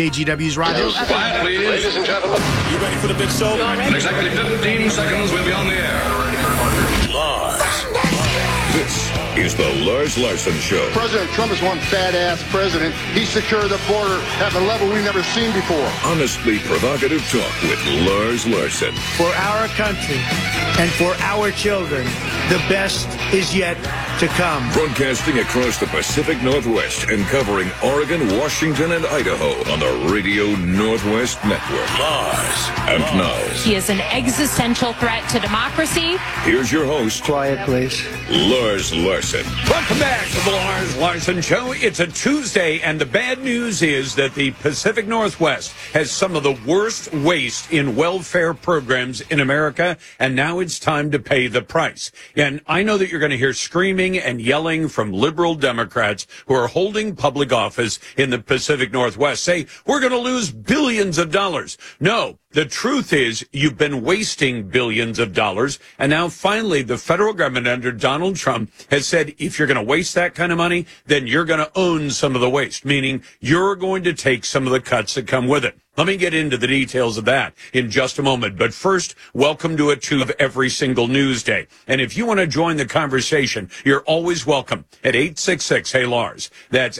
KGW's Radio. Quiet, please. Ladies and gentlemen. You ready for the big show? In exactly 15 seconds, we'll be on the air. Lars. This is the Lars Larson Show. President Trump is one fat-ass president. He secured the border at a level we've never seen before. Honestly provocative talk with Lars Larson. For our country and for our children, the best is yet to come. Broadcasting across the Pacific Northwest and covering Oregon, Washington, and Idaho on the Radio Northwest Network. Lars. And now, he is an existential threat to democracy. Here's your host. Quiet, please. Lars Larson. Welcome back to the Lars Larson Show. It's a Tuesday, and the bad news is that the Pacific Northwest has some of the worst waste in welfare programs in America, and now it's time to pay the price. And I know that you're going to hear screaming and yelling from liberal Democrats who are holding public office in the Pacific Northwest say, we're going to lose billions of dollars. No. The truth is, you've been wasting billions of dollars, and now finally the federal government under Donald Trump has said, if you're going to waste that kind of money, then you're going to own some of the waste, meaning you're going to take some of the cuts that come with it. Let me get into the details of that in just a moment. But first, welcome to a two of every single news day. And if you want to join the conversation, you're always welcome at 866-HEY-LARS. That's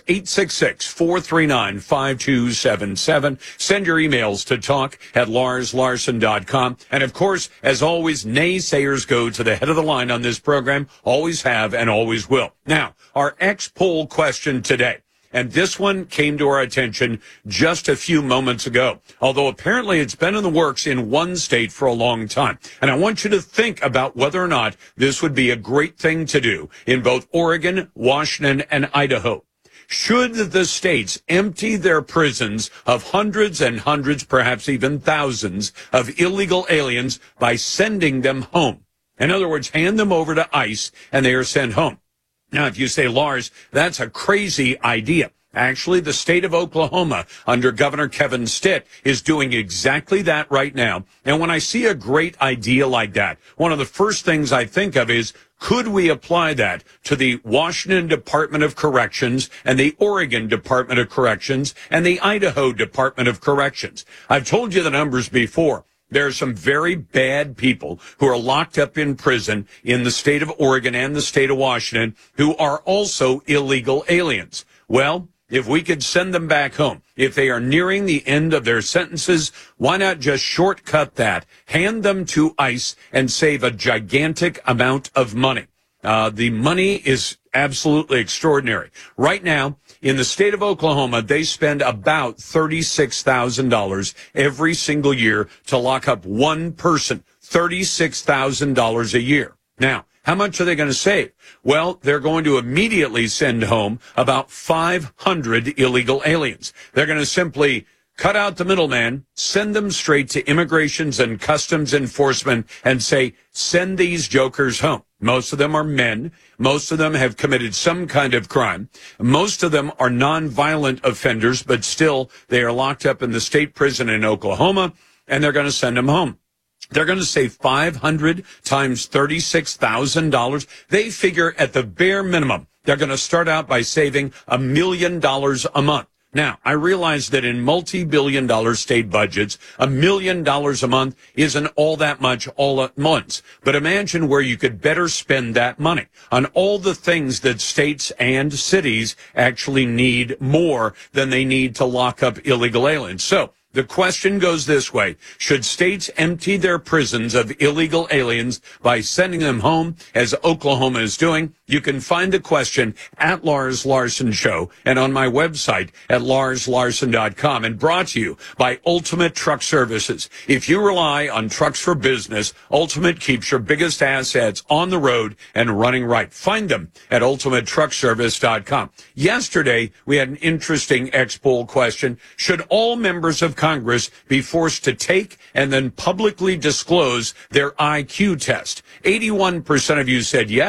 866-439-5277. Send your emails to talk@LarsLarson.com. And of course, as always, naysayers go to the head of the line on this program, always have and always will. Now, our X-poll question today. And this one came to our attention just a few moments ago, although apparently it's been in the works in one state for a long time. And I want you to think about whether or not this would be a great thing to do in both Oregon, Washington, and Idaho. Should the states empty their prisons of hundreds and hundreds, perhaps even thousands, of illegal aliens by sending them home? In other words, hand them over to ICE and they are sent home. Now, if you say, Lars, that's a crazy idea. Actually, the state of Oklahoma under Governor Kevin Stitt is doing exactly that right now. And when I see a great idea like that, one of the first things I think of is, could we apply that to the Washington Department of Corrections and the Oregon Department of Corrections and the Idaho Department of Corrections? I've told you the numbers before. There are some very bad people who are locked up in prison in the state of Oregon and the state of Washington who are also illegal aliens. Well, if we could send them back home, if they are nearing the end of their sentences, why not just shortcut that, hand them to ICE, and save a gigantic amount of money? The money is absolutely extraordinary. Right now, in the state of Oklahoma, they spend about $36,000 every single year to lock up one person. $36,000 a year. Now, how much are they going to save? Well, they're going to immediately send home about 500 illegal aliens. They're going to simply cut out the middleman, send them straight to Immigrations and Customs Enforcement and say, send these jokers home. Most of them are men. Most of them have committed some kind of crime. Most of them are nonviolent offenders, but still they are locked up in the state prison in Oklahoma, and they're going to send them home. They're going to save 500 times $36,000. They figure at the bare minimum, they're going to start out by saving $1 million a month. Now, I realize that in multi-billion-dollar state budgets, $1 million a month isn't all that much all at once. But imagine where you could better spend that money on all the things that states and cities actually need more than they need to lock up illegal aliens. So the question goes this way. Should states empty their prisons of illegal aliens by sending them home, as Oklahoma is doing? You can find the question at Lars Larson Show and on my website at LarsLarson.com, and brought to you by Ultimate Truck Services. If you rely on trucks for business, Ultimate keeps your biggest assets on the road and running right. Find them at UltimateTruckService.com. Yesterday, we had an interesting X-poll question. Should all members of Congress be forced to take and then publicly disclose their IQ test? 81% of you said yes.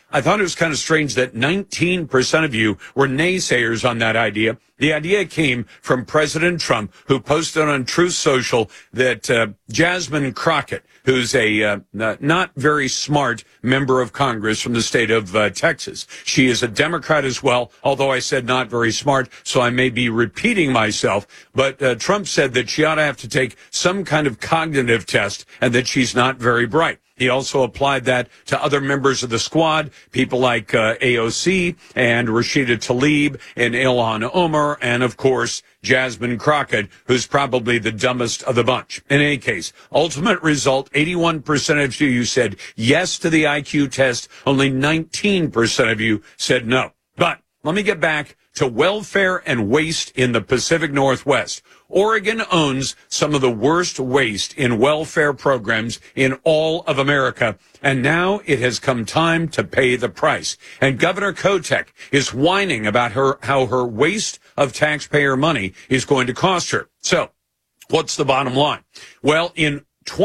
I thought it was kind of strange that 19% of you were naysayers on that idea. The idea came from President Trump, who posted on Truth Social that Jasmine Crockett, who's a not very smart member of Congress from the state of Texas. She is a Democrat as well, although I said not very smart, so I may be repeating myself. But Trump said that she ought to have to take some kind of cognitive test and that she's not very bright. He also applied that to other members of the squad, people like AOC and Rashida Tlaib and Ilhan Omar, and, of course, Jasmine Crockett, who's probably the dumbest of the bunch. In any case, ultimate result, 81% of you said yes to the IQ test. Only 19% of you said no. But let me get back to welfare and waste in the Pacific Northwest. Oregon owns some of the worst waste in welfare programs in all of America, and now it has come time to pay the price. And Governor Kotek is whining about how her waste of taxpayer money is going to cost her. So, what's the bottom line? Well, in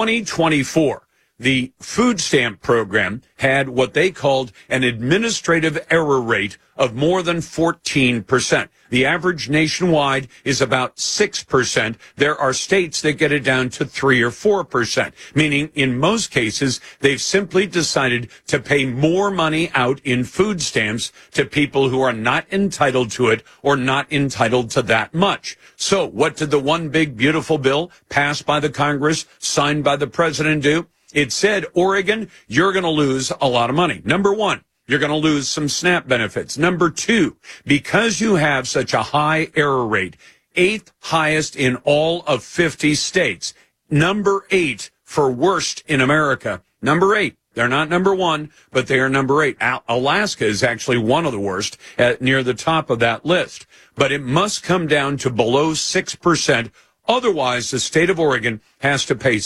2024, the food stamp program had what they called an administrative error rate of more than 14%. The average nationwide is about 6%. There are states that get it down to 3 or 4%, meaning in most cases, they've simply decided to pay more money out in food stamps to people who are not entitled to it or not entitled to that much. So what did the one big beautiful bill passed by the Congress, signed by the president do? It said, Oregon, you're going to lose a lot of money. Number one, you're going to lose some SNAP benefits. Number two, because you have such a high error rate, 8th highest in all of 50 states, number 8 for worst in America. Number 8. They're not number 1, but they are number 8. Alaska is actually one of the worst, near the top of that list. But it must come down to below 6%. Otherwise, the state of Oregon has to pay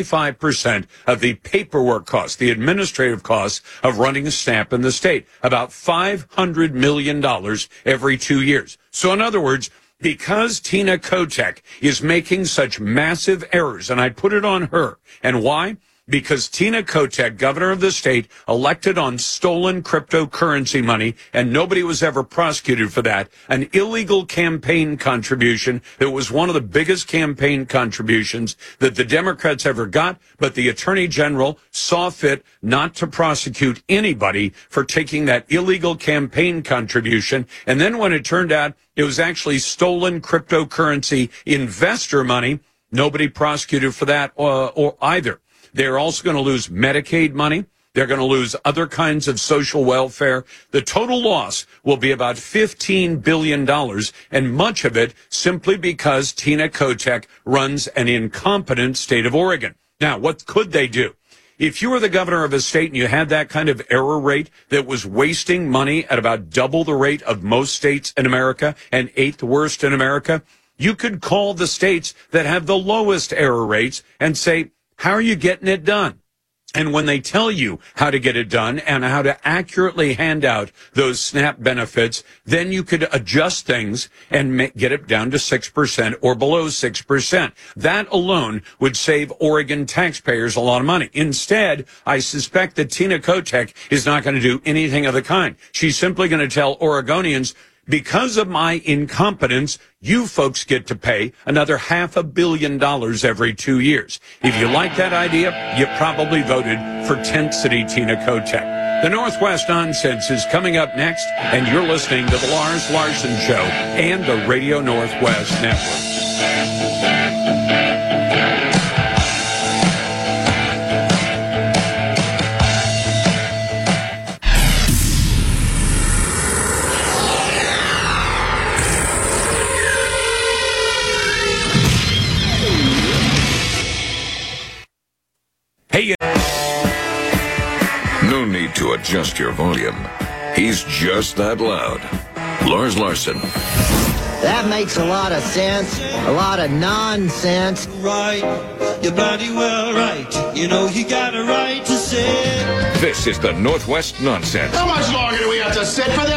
75% of the paperwork costs, the administrative costs of running a SNAP in the state, about $500 million every 2 years. So in other words, because Tina Kotek is making such massive errors, and I put it on her, and why? Because Tina Kotek, governor of the state, elected on stolen cryptocurrency money, and nobody was ever prosecuted for that. An illegal campaign contribution that was one of the biggest campaign contributions that the Democrats ever got, but the attorney general saw fit not to prosecute anybody for taking that illegal campaign contribution. And then when it turned out it was actually stolen cryptocurrency investor money, nobody prosecuted for that or either. They're also going to lose Medicaid money. They're going to lose other kinds of social welfare. The total loss will be about $15 billion, and much of it simply because Tina Kotek runs an incompetent state of Oregon. Now, what could they do? If you were the governor of a state and you had that kind of error rate that was wasting money at about double the rate of most states in America and 8th worst in America, you could call the states that have the lowest error rates and say, how are you getting it done? And when they tell you how to get it done and how to accurately hand out those SNAP benefits, then you could adjust things and get it down to 6% or below 6%. That alone would save Oregon taxpayers a lot of money. Instead, I suspect that Tina Kotek is not going to do anything of the kind. She's simply going to tell Oregonians, because of my incompetence, you folks get to pay another $500 million every 2 years. If you like that idea, you probably voted for Tent City Tina Kotek. The Northwest Nonsense is coming up next, and you're listening to The Lars Larson Show and the Radio Northwest Network. Hey, No need to adjust your volume. He's just that loud. Lars Larson. That makes a lot of sense. A lot of nonsense. Right, you're bloody well right. You know you got a right to say. This is the Northwest Nonsense. How much longer do we have to sit for this nonsense?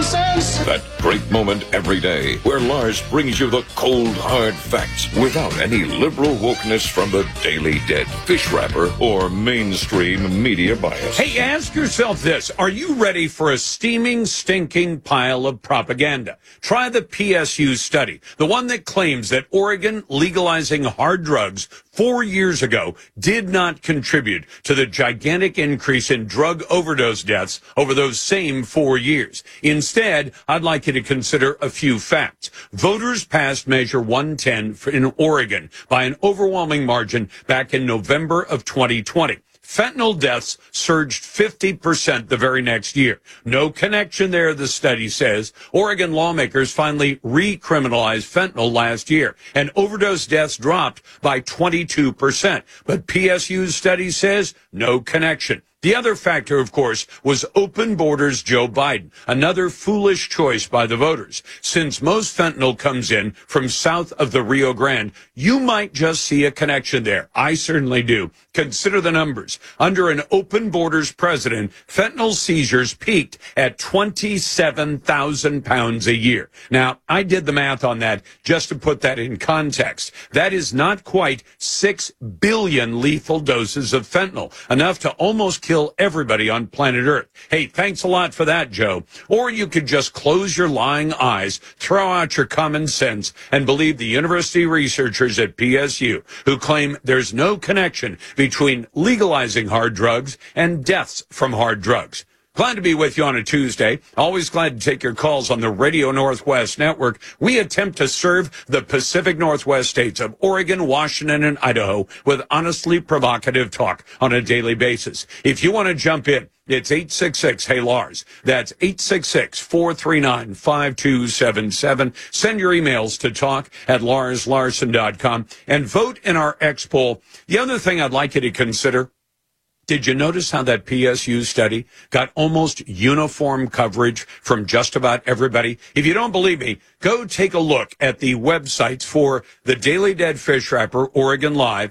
sense. That great moment every day where Lars brings you the cold, hard facts without any liberal wokeness from the Daily Dead, fish wrapper, or mainstream media bias. Hey, ask yourself this. Are you ready for a steaming, stinking pile of propaganda? Try the PSU study, the one that claims that Oregon legalizing hard drugs 4 years ago did not contribute to the gigantic increase in drug overdose deaths over those same 4 years. Instead, I'd like you to consider a few facts. Voters passed Measure 110 in Oregon by an overwhelming margin back in November of 2020. Fentanyl deaths surged 50% the very next year. No connection there, the study says. Oregon lawmakers finally recriminalized fentanyl last year, and overdose deaths dropped by 22%. But PSU's study says no connection. The other factor, of course, was open borders Joe Biden, another foolish choice by the voters. Since most fentanyl comes in from south of the Rio Grande, you might just see a connection there. I certainly do. Consider the numbers. Under an open borders president, fentanyl seizures peaked at 27,000 pounds a year. Now, I did the math on that just to put that in context. That is not quite 6 billion lethal doses of fentanyl, enough to almost kill everybody on planet Earth. Hey, thanks a lot for that, Joe. Or you could just close your lying eyes, throw out your common sense, and believe the university researchers at PSU who claim there's no connection between legalizing hard drugs and deaths from hard drugs. Glad to be with you on a Tuesday. Always glad to take your calls on the Radio Northwest Network. We attempt to serve the Pacific Northwest states of Oregon, Washington, and Idaho with honestly provocative talk on a daily basis. If you want to jump in, it's 866-HEY-LARS. That's 866-439-5277. Send your emails to talk@LarsLarson.com and vote in our X poll. The other thing I'd like you to consider, did you notice how that PSU study got almost uniform coverage from just about everybody? If you don't believe me, go take a look at the websites for the Daily Dead Fish Wrapper, Oregon Live,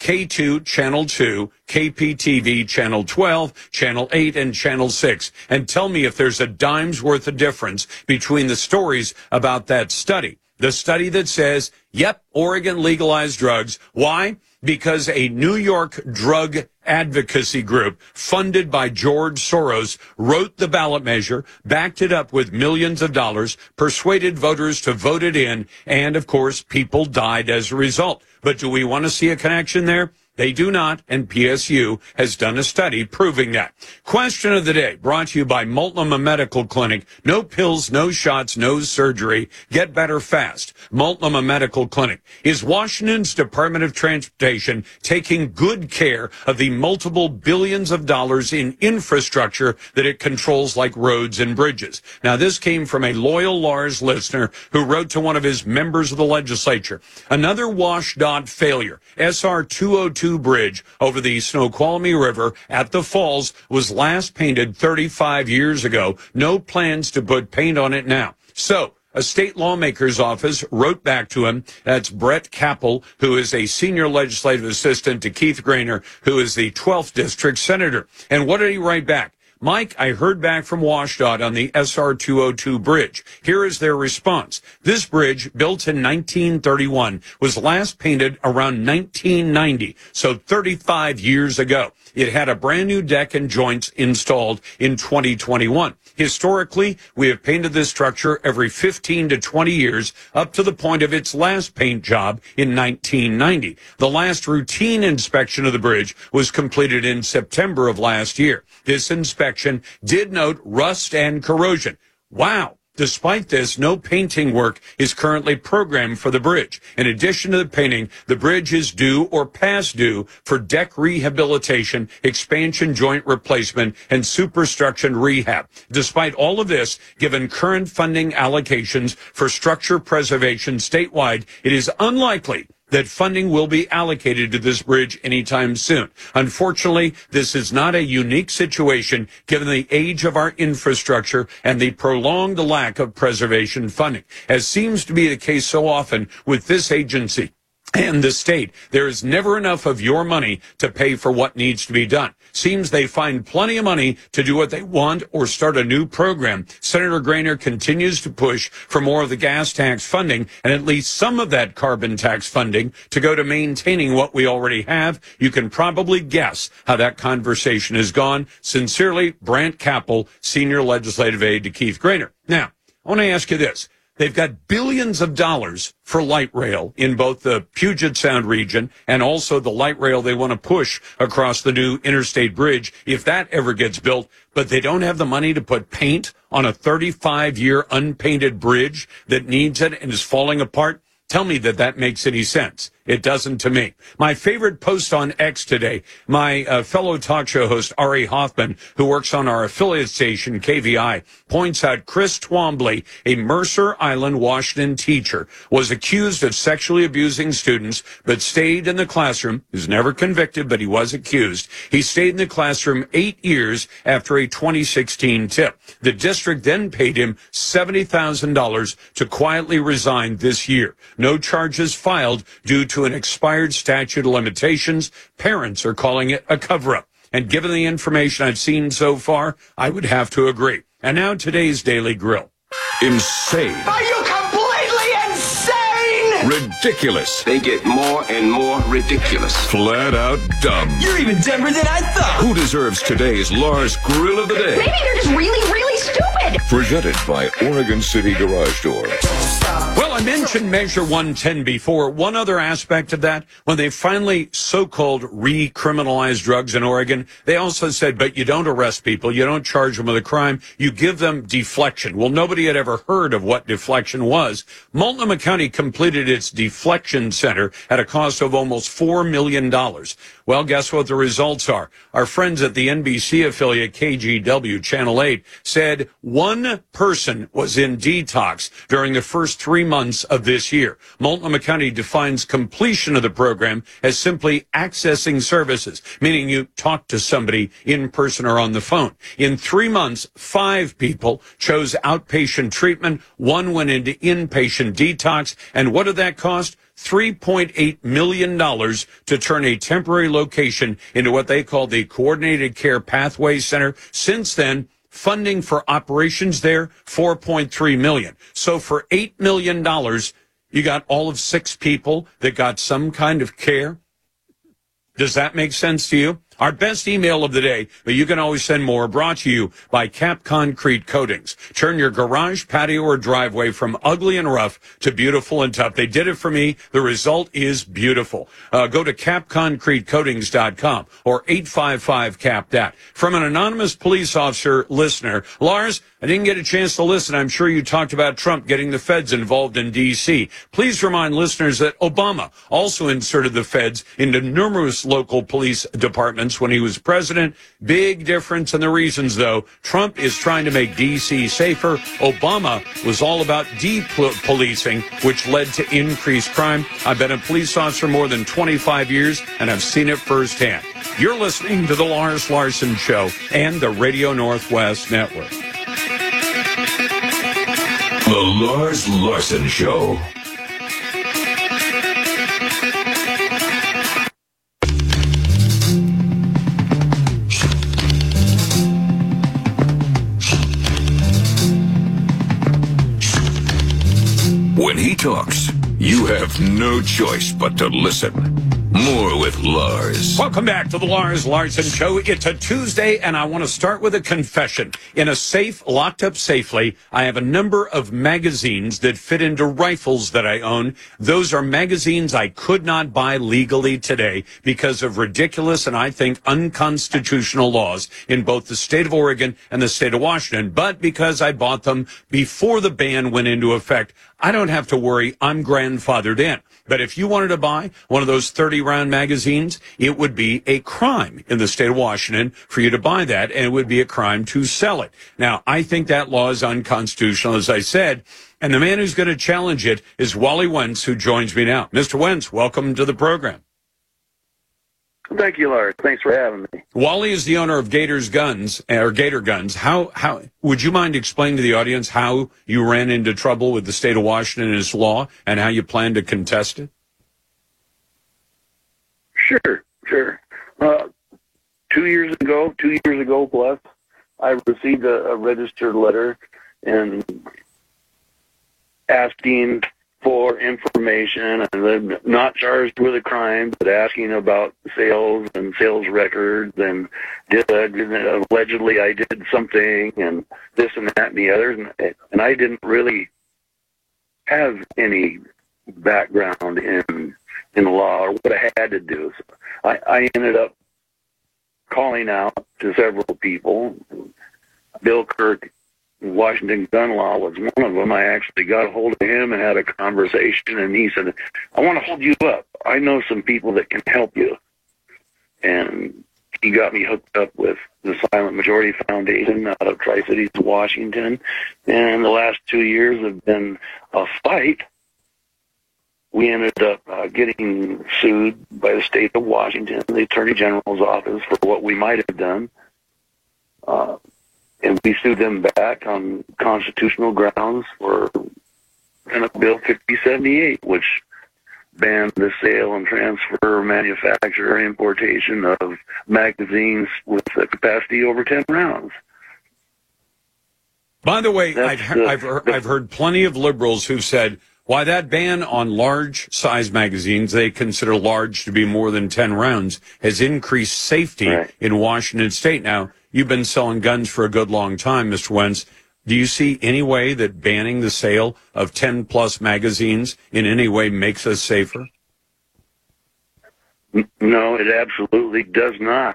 K2, Channel 2, KPTV, Channel 12, Channel 8, and Channel 6, and tell me if there's a dime's worth of difference between the stories about that study. The study that says, yep, Oregon legalized drugs. Why? Because a New York drug advocacy group funded by George Soros wrote the ballot measure, backed it up with millions of dollars, persuaded voters to vote it in, and, of course, people died as a result. But do we want to see a connection there? They do not, and PSU has done a study proving that. Question of the day, brought to you by Multnomah Medical Clinic. No pills, no shots, no surgery. Get better fast. Multnomah Medical Clinic. Is Washington's Department of Transportation taking good care of the multiple billions of dollars in infrastructure that it controls, like roads and bridges? Now, this came from a loyal Lars listener who wrote to one of his members of the legislature. Another WashDOT failure. SR 202 bridge over the Snoqualmie River at the Falls was last painted 35 years ago. No plans to put paint on it now. So, a state lawmaker's office wrote back to him. That's Brett Capel, who is a senior legislative assistant to Keith Grainer, who is the 12th district senator. And what did he write back? Mike, I heard back from WashDOT on the SR 202 bridge. Here is their response. This bridge, built in 1931, was last painted around 1990, so 35 years ago. It had a brand new deck and joints installed in 2021. Historically, we have painted this structure every 15 to 20 years up to the point of its last paint job in 1990. The last routine inspection of the bridge was completed in September of last year. This inspection did note rust and corrosion. Wow. Despite this, no painting work is currently programmed for the bridge. In addition to the painting, the bridge is due or past due for deck rehabilitation, expansion joint replacement, and superstructure rehab. Despite all of this, given current funding allocations for structure preservation statewide, it is unlikely that funding will be allocated to this bridge anytime soon. Unfortunately, this is not a unique situation given the age of our infrastructure and the prolonged lack of preservation funding, as seems to be the case so often with this agency. and the state. There is never enough of your money to pay for what needs to be done. Seems they find plenty of money to do what they want or start a new program. Senator Grainer continues to push for more of the gas tax funding and at least some of that carbon tax funding to go to maintaining what we already have. You can probably guess how that conversation has gone. Sincerely, Brant Capel, Senior Legislative Aide to Keith Grainer. Now, I want to ask you this. They've got billions of dollars for light rail in both the Puget Sound region and also the light rail they want to push across the new interstate bridge if that ever gets built. But they don't have the money to put paint on a 35-year unpainted bridge that needs it and is falling apart. Tell me that makes any sense. It doesn't to me. My favorite post on X today, my fellow talk show host, Ari Hoffman, who works on our affiliate station, KVI, points out Chris Twombly, a Mercer Island, Washington teacher, was accused of sexually abusing students, but stayed in the classroom. He was never convicted, but he was accused. He stayed in the classroom 8 years after a 2016 tip. The district then paid him $70,000 to quietly resign this year. No charges filed due to an expired statute of limitations. Parents are calling it a cover-up. And given the information I've seen so far, I would have to agree. And now today's Daily Grill. Insane. Are you completely insane? Ridiculous. They get more and more ridiculous. Flat out dumb. You're even dumber than I thought. Who deserves today's Lars Grill of the Day? Maybe they're just really, really stupid. Presented by Oregon City Garage Door. Well, I mentioned Measure 110 before. One other aspect of that, when they finally so-called recriminalized drugs in Oregon, they also said, but you don't arrest people, you don't charge them with a crime, you give them deflection. Well, nobody had ever heard of what deflection was. Multnomah County completed its deflection center at a cost of almost $4 million. Well, guess what the results are? Our friends at the NBC affiliate KGW Channel 8 said one person was in detox during the first 3 months of this year. Multnomah County defines completion of the program as simply accessing services, meaning you talk to somebody in person or on the phone. In 3 months, 5 people chose outpatient treatment. 1 went into inpatient detox. And what did that cost? $3.8 million to turn a temporary location into what they call the Coordinated Care Pathway Center. Since then, funding for operations there, $4.3 million. So for $8 million, you got all of 6 people that got some kind of care. Does that make sense to you? Our best email of the day, but you can always send more, brought to you by Cap Concrete Coatings. Turn your garage, patio, or driveway from ugly and rough to beautiful and tough. They did it for me. The result is beautiful. Go to capconcretecoatings.com or 855-CAP-THAT. From an anonymous police officer listener, Lars, I didn't get a chance to listen. I'm sure you talked about Trump getting the feds involved in D.C. Please remind listeners that Obama also inserted the feds into numerous local police departments when he was president. Big difference in the reasons, though. Trump is trying to make D.C. safer. Obama was all about de-policing, which led to increased crime. I've been a police officer more than 25 years, and I've seen it firsthand. You're listening to The Lars Larson Show and the Radio Northwest Network. The Lars Larson Show. When he talks, you have no choice but to listen. More with Lars. Welcome back to the Lars Larson Show. It's a Tuesday, and I want to start with a confession. In a safe, locked up safely, I have a number of magazines that fit into rifles that I own. Those are magazines I could not buy legally today because of ridiculous and I think unconstitutional laws in both the state of Oregon and the state of Washington. But because I bought them before the ban went into effect, I don't have to worry. I'm grandfathered in. But if you wanted to buy one of those 30-round magazines, it would be a crime in the state of Washington for you to buy that, and it would be a crime to sell it. Now, I think that law is unconstitutional, as I said, and the man who's going to challenge it is Wally Wentz, who joins me now. Mr. Wentz, welcome to the program. Thank you, Lars. Thanks for having me. Wally is the owner of Gator Guns. How would you mind explaining to the audience how you ran into trouble with the state of Washington and its law and how you plan to contest it? Sure. 2 years ago plus, I received a registered letter and asking for information, and I'm not charged with a crime, but asking about sales and sales records, and allegedly I did something, and this and that and the other, and I didn't really have any background in law or what I had to do. So I ended up calling out to several people. Bill Kirk, Washington Gun Law, was one of them. I actually got a hold of him and had a conversation, and he said, I want to hold you up. I know some people that can help you. And he got me hooked up with the Silent Majority Foundation out of Tri-Cities, Washington. And the last 2 years have been a fight. We ended up getting sued by the state of Washington, the Attorney General's office, for what we might have done. And we sued them back on constitutional grounds for Bill 5078, which banned the sale and transfer, manufacture, and importation of magazines with a capacity over 10 rounds. By the way, I've heard plenty of liberals who've said, why, that ban on large-size magazines, they consider large to be more than 10 rounds, has increased safety in Washington State. Now, you've been selling guns for a good long time, Mr. Wentz. Do you see any way that banning the sale of 10-plus magazines in any way makes us safer? No, it absolutely does not.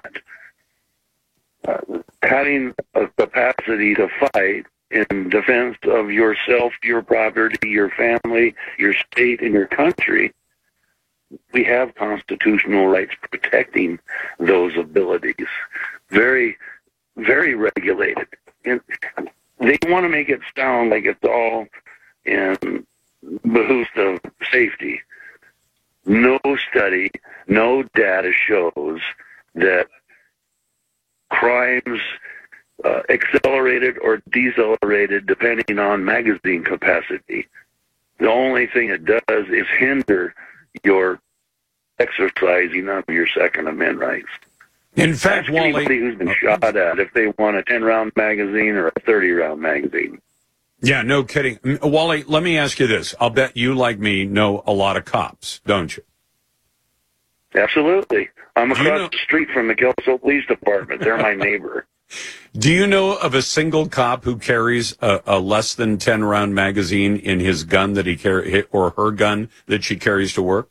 Having a capacity to fight in defense of yourself, your property, your family, your state, and your country, we have constitutional rights protecting those abilities. Very, very regulated. And they want to make it sound like it's all in behoof of safety. No study, no data shows that crimes accelerated or decelerated depending on magazine capacity. The only thing it does is hinder your exercising of your Second Amendment rights. In fact, Wally, anybody who's been shot at, if they want a 10-round magazine or a 30-round magazine. Yeah, no kidding. Wally, let me ask you this. I'll bet you, like me, know a lot of cops, don't you? Absolutely. I'm across the street from the Kelso Police Department. They're my neighbor. Do you know of a single cop who carries a less than 10-round magazine in his gun that he carry, or her gun that she carries to work?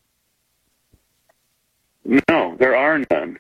No, there are none.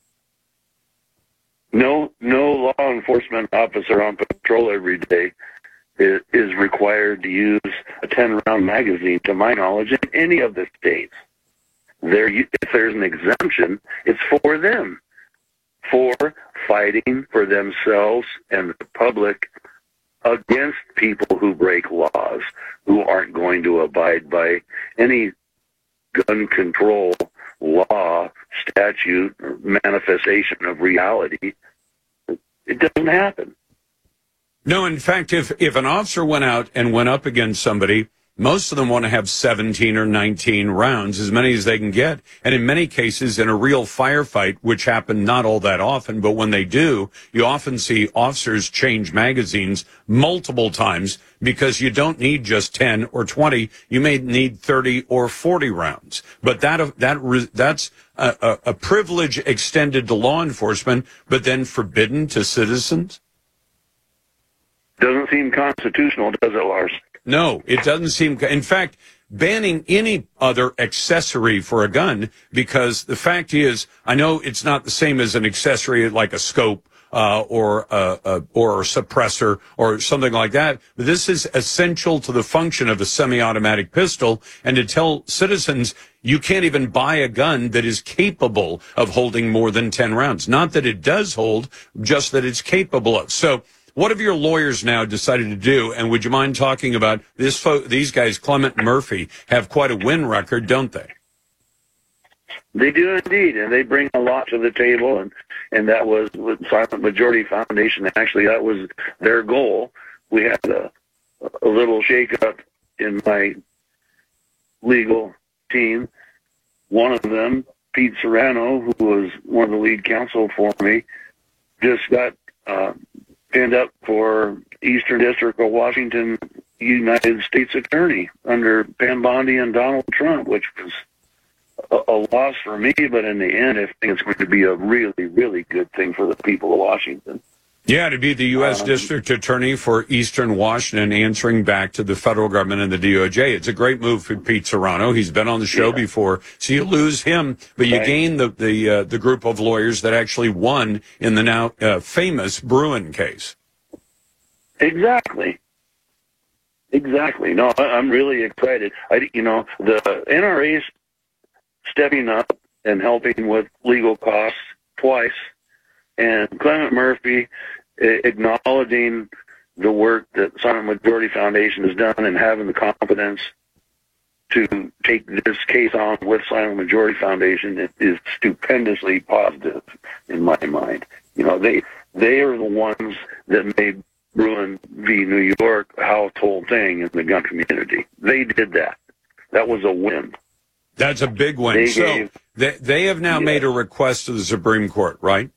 No law enforcement officer on patrol every day is required to use a 10-round magazine, to my knowledge, in any of the states. If there's an exemption, it's for them, for fighting for themselves and the public against people who break laws, who aren't going to abide by any gun control law, statute, or manifestation of reality. It doesn't happen. No, in fact, if an officer went out and went up against somebody, most of them want to have 17 or 19 rounds, as many as they can get. And in many cases, in a real firefight, which happen not all that often, but when they do, you often see officers change magazines multiple times, because you don't need just 10 or 20. You may need 30 or 40 rounds. But that's a privilege extended to law enforcement, but then forbidden to citizens? Doesn't seem constitutional, does it, Lars? No, it doesn't seem. In fact, banning any other accessory for a gun, because the fact is, I know it's not the same as an accessory like a scope or a suppressor or something like that, but this is essential to the function of a semi-automatic pistol. And to tell citizens, you can't even buy a gun that is capable of holding more than 10 rounds. Not that it does hold, just that it's capable of. So what have your lawyers now decided to do? And would you mind talking about this? These guys, Clement and Murphy, have quite a win record, don't they? They do indeed, and they bring a lot to the table, and that was with Silent Majority Foundation. Actually, that was their goal. We had a little shake-up in my legal team. One of them Pete Serrano, who was one of the lead counsel for me, just got pinned up for Eastern District of Washington United States Attorney under Pam Bondi and Donald Trump, which was a loss for me, but in the end, I think it's going to be a really, really good thing for the people of Washington. Yeah, to be the U.S. District Attorney for Eastern Washington, answering back to the federal government and the DOJ. It's a great move for Pete Serrano. He's been on the show before, so you lose him, but you gain the group of lawyers that actually won in the now famous Bruen case. Exactly. No, I'm really excited. The NRA's stepping up and helping with legal costs twice, and Clement Murphy acknowledging the work that Silent Majority Foundation has done and having the confidence to take this case on with Silent Majority Foundation is stupendously positive in my mind. They are the ones that made Bruen v. New York a household thing in the gun community. They did that. That was a win. That's a big win. They have now made a request to the Supreme Court, right?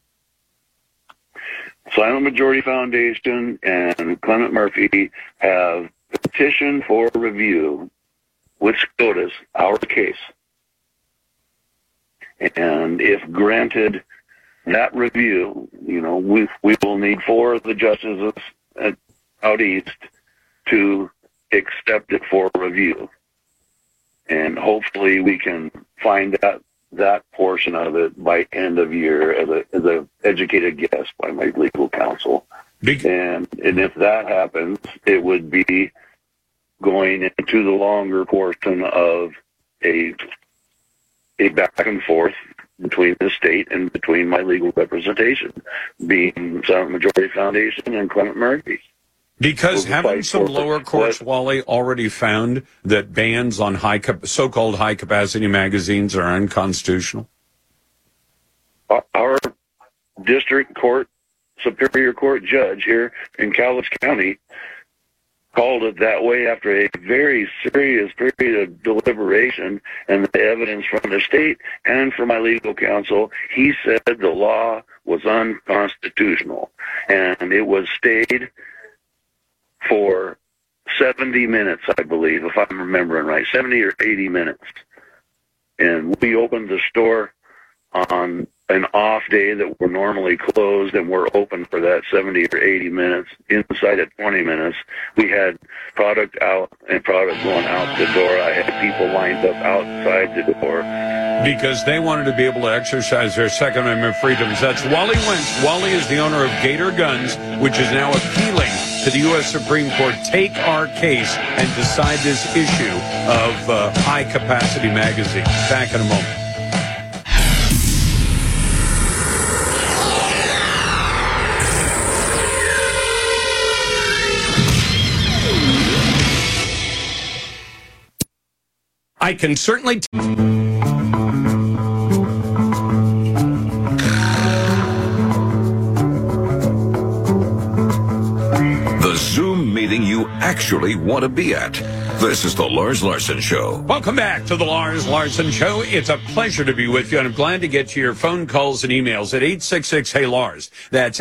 Silent Majority Foundation and Clement Murphy have petitioned for review with SCOTUS, our case. And if granted that review, we will need 4 of the justices out east to accept it for review. And hopefully we can find that portion of it by end of year as a educated guess by my legal counsel. And if that happens, it would be going into the longer portion of a back and forth between the state and between my legal representation, being Silent Majority Foundation and Clement Murphy. Because haven't some lower courts, Wally, already found that bans on so-called high-capacity magazines are unconstitutional? Our district court, Superior Court judge here in Cowlitz County called it that way after a very serious period of deliberation and the evidence from the state and from my legal counsel. He said the law was unconstitutional, and it was stayed for 70 minutes, I believe, if I'm remembering right, 70 or 80 minutes. And we opened the store on an off day that we're normally closed, and we're open for that 70 or 80 minutes. Inside at 20 minutes, we had product out and product going out the door. I had people lined up outside the door. Because they wanted to be able to exercise their Second Amendment freedoms. That's Wally Wentz. Wally is the owner of Gator Guns, which is now appealing to the U.S. Supreme Court. Take our case and decide this issue of high-capacity magazines. Back in a moment. I can certainly... The Zoom meeting you actually want to be at. This is the Lars Larson Show. Welcome back to the Lars Larson Show. It's a pleasure to be with you, and I'm glad to get to your phone calls and emails at 866-HEY-LARS. That's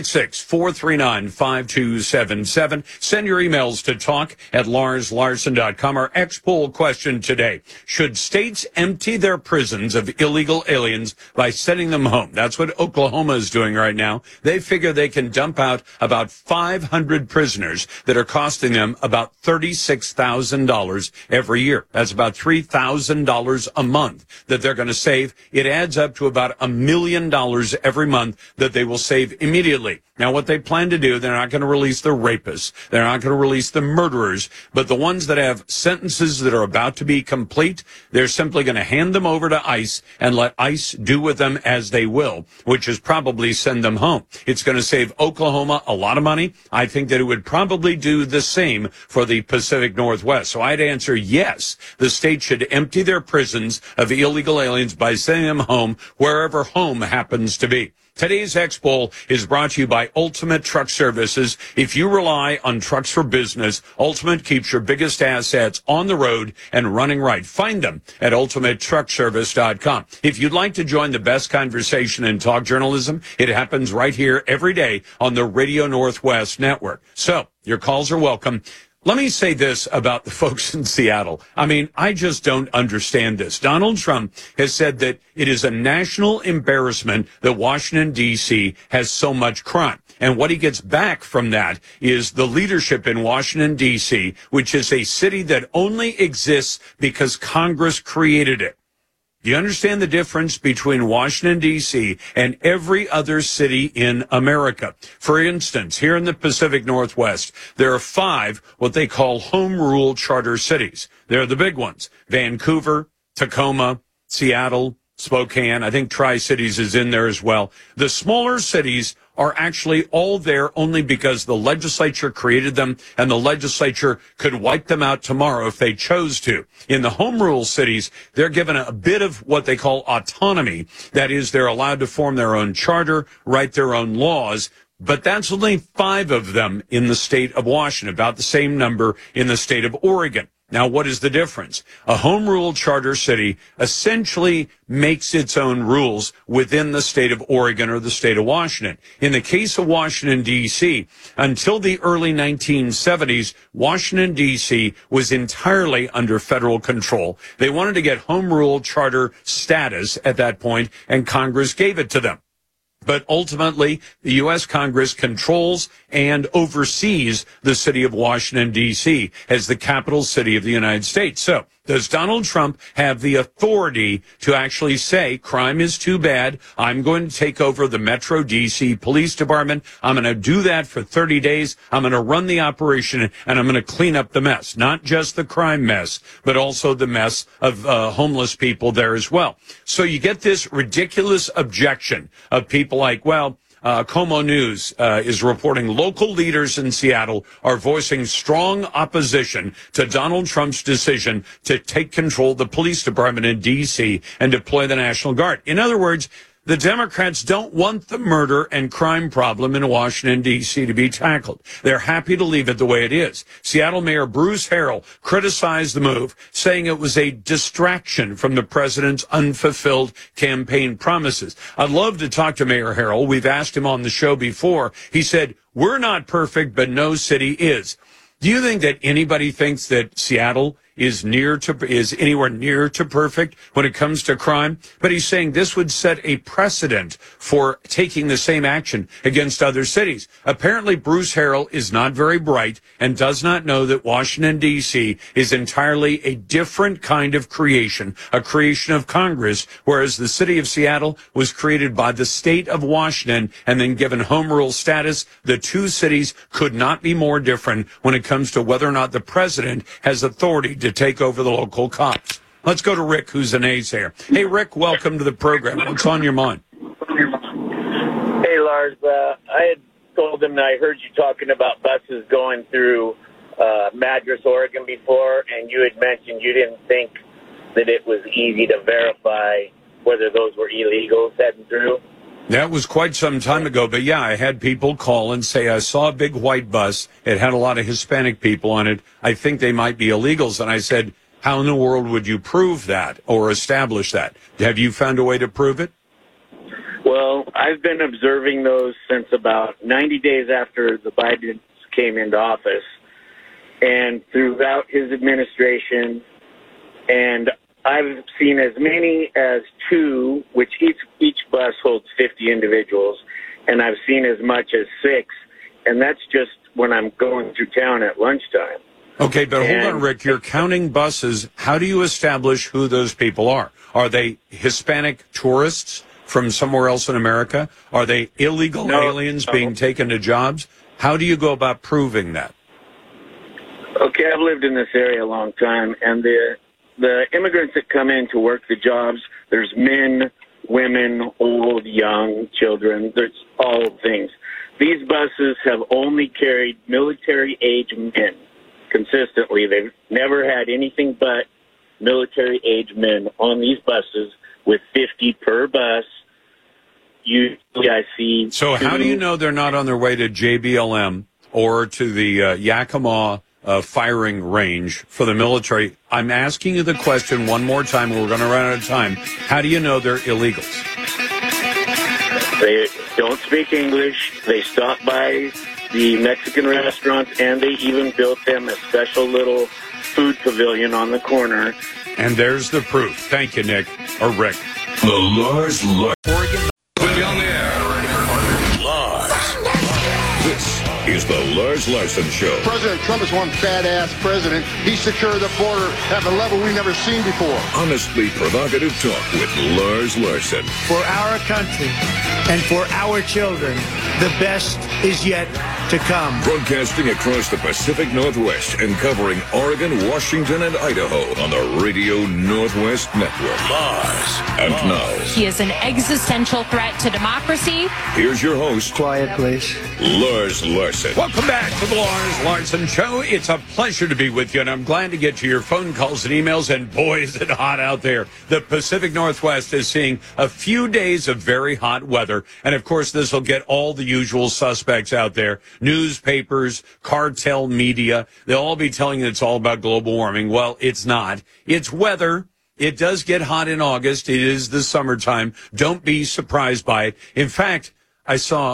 866-439-5277. Send your emails to talk@larslarson.com. Our X-Poll question today: should states empty their prisons of illegal aliens by sending them home? That's what Oklahoma is doing right now. They figure they can dump out about 500 prisoners that are costing them about $36,000 every year. That's about $3,000 a month that they're going to save. It adds up to about $1 million every month that they will save immediately. Now, what they plan to do, they're not going to release the rapists. They're not going to release the murderers. But the ones that have sentences that are about to be complete, they're simply going to hand them over to ICE and let ICE do with them as they will, which is probably send them home. It's going to save Oklahoma a lot of money. I think that it would probably do the same for the Pacific Northwest. Northwest. So I'd answer yes. The state should empty their prisons of illegal aliens by sending them home, wherever home happens to be. Today's X-Poll is brought to you by Ultimate Truck Services. If you rely on trucks for business, Ultimate keeps your biggest assets on the road and running right. Find them at ultimatetruckservice.com. If you'd like to join the best conversation in talk journalism, it happens right here every day on the Radio Northwest Network. So your calls are welcome. Let me say this about the folks in Seattle. I mean, I just don't understand this. Donald Trump has said that it is a national embarrassment that Washington, D.C. has so much crime. And what he gets back from that is the leadership in Washington, D.C., which is a city that only exists because Congress created it. Do you understand the difference between Washington, D.C. and every other city in America? For instance, here in the Pacific Northwest, there are 5 what they call home rule charter cities. They're the big ones: Vancouver, Tacoma, Seattle, Spokane. I think Tri-Cities is in there as well. The smaller cities are actually all there only because the legislature created them, and the legislature could wipe them out tomorrow if they chose to. In the home rule cities, they're given a bit of what they call autonomy. That is, they're allowed to form their own charter, write their own laws. But that's only 5 of them in the state of Washington, about the same number in the state of Oregon. Now, what is the difference? A home rule charter city essentially makes its own rules within the state of Oregon or the state of Washington. In the case of Washington, D.C., until the early 1970s, Washington, D.C. was entirely under federal control. They wanted to get home rule charter status at that point, and Congress gave it to them. But ultimately, the U.S. Congress controls and oversees the city of Washington, D.C. as the capital city of the United States. So does Donald Trump have the authority to actually say crime is too bad? I'm going to take over the Metro D.C. Police Department. I'm going to do that for 30 days. I'm going to run the operation, and I'm going to clean up the mess, not just the crime mess, but also the mess of homeless people there as well. So you get this ridiculous objection of people like, well, Como News is reporting local leaders in Seattle are voicing strong opposition to Donald Trump's decision to take control of the police department in D.C. and deploy the National Guard. In other words, the Democrats don't want the murder and crime problem in Washington, D.C. to be tackled. They're happy to leave it the way it is. Seattle Mayor Bruce Harrell criticized the move, saying it was a distraction from the president's unfulfilled campaign promises. I'd love to talk to Mayor Harrell. We've asked him on the show before. He said, "We're not perfect, but no city is." Do you think that anybody thinks that Seattle is anywhere near to perfect when it comes to crime? But he's saying this would set a precedent for taking the same action against other cities. Apparently, Bruce Harrell is not very bright and does not know that Washington, D.C. is entirely a different kind of creation, a creation of Congress, whereas the city of Seattle was created by the state of Washington and then given home rule status. The two cities could not be more different when it comes to whether or not the president has authority to take over the local cops. Let's go to Rick, who's a naysayer. Hey, Rick, welcome to the program. What's on your mind? Hey, Lars. I had told him that I heard you talking about buses going through Madras, Oregon before, and you had mentioned you didn't think that it was easy to verify whether those were illegals heading through. That was quite some time ago, but yeah, I had people call and say, I saw a big white bus. It had a lot of Hispanic people on it. I think they might be illegals. And I said, how in the world would you prove that or establish that? Have you found a way to prove it? Well, I've been observing those since about 90 days after the Biden came into office and throughout his administration, and I've seen as many as 2, which each bus holds 50 individuals, and I've seen as much as 6, and that's just when I'm going through town at lunchtime. Okay, but hold on, Rick. You're counting buses. How do you establish who those people are? Are they Hispanic tourists from somewhere else in America? Are they illegal aliens being taken to jobs? How do you go about proving that? Okay, I've lived in this area a long time, and the immigrants that come in to work the jobs, there's men, women, old, young, children, there's all things. These buses have only carried military-age men. consistently. They've never had anything but military-age men on these buses with 50 per bus. Usually I see... So how do you know they're not on their way to JBLM or to the Yakima firing range for the military? I'm asking you the question one more time. We're going to run out of time. How do you know they're illegals? They don't speak English. They stop by the Mexican restaurants, and they even built them a special little food pavilion on the corner. And there's the proof. Thank you, Nick. Or Rick. The Lars Larson. Put it on the air. Lars. This is the Lars Larson Show. President Trump is one badass president. He secured the border at a level we've never seen before. Honestly provocative talk with Lars Larson. For our country and for our children, the best is yet to come. Broadcasting across the Pacific Northwest and covering Oregon, Washington, and Idaho on the Radio Northwest Network. Lars. And now, he is an existential threat to democracy. Here's your host. Quiet, please. Lars Larson. Welcome back to the Lars Larson Show. It's a pleasure to be with you, and I'm glad to get to your phone calls and emails, and boy, is it hot out there. The Pacific Northwest is seeing a few days of very hot weather, and of course, this will get all the usual suspects out there. Newspapers, cartel media, they'll all be telling you it's all about global warming. Well, it's not. It's weather. It does get hot in August. It is the summertime. Don't be surprised by it. In fact, I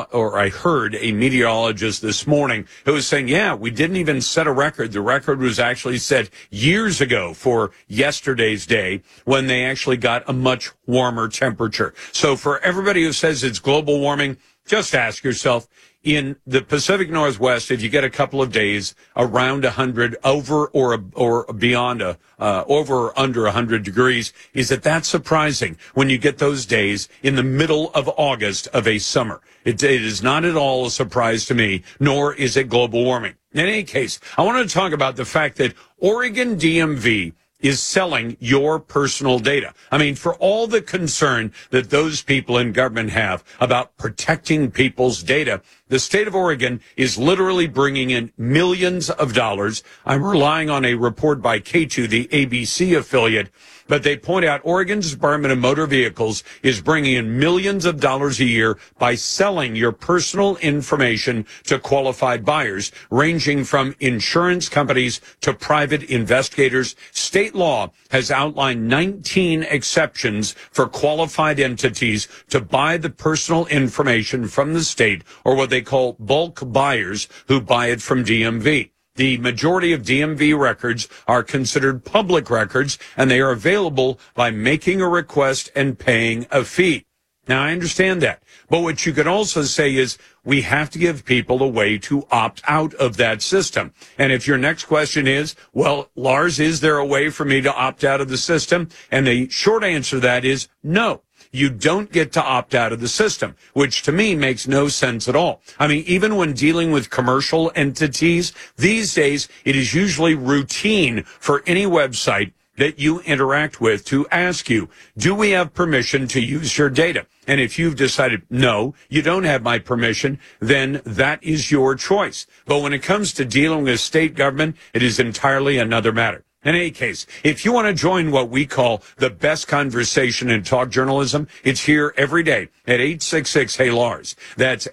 heard a meteorologist this morning who was saying, yeah, we didn't even set a record. The record was actually set years ago for yesterday's day when they actually got a much warmer temperature. So for everybody who says it's global warming, just ask yourself, in the Pacific Northwest, if you get a couple of days around 100, over or beyond over or under 100 degrees, is that surprising when you get those days in the middle of August of a summer? It is not at all a surprise to me, nor is it global warming. In any case, I want to talk about the fact that Oregon DMV is selling your personal data. I mean, for all the concern that those people in government have about protecting people's data, the state of Oregon is literally bringing in millions of dollars. I'm relying on a report by K2, the ABC affiliate, but they point out Oregon's Department of Motor Vehicles is bringing in millions of dollars a year by selling your personal information to qualified buyers, ranging from insurance companies to private investigators. State law has outlined 19 exceptions for qualified entities to buy the personal information from the state, or what they call bulk buyers who buy it from DMV. The majority of DMV records are considered public records, and they are available by making a request and paying a fee. Now, I understand that. But what you could also say is we have to give people a way to opt out of that system. And if your next question is, well, Lars, is there a way for me to opt out of the system? And the short answer to that is no. You don't get to opt out of the system, which to me makes no sense at all. I mean, even when dealing with commercial entities, these days, it is usually routine for any website that you interact with to ask you, do we have permission to use your data? And if you've decided, no, you don't have my permission, then that is your choice. But when it comes to dealing with state government, it is entirely another matter. In any case, if you want to join what we call the best conversation in talk journalism, it's here every day at 866-HEY-LARS. That's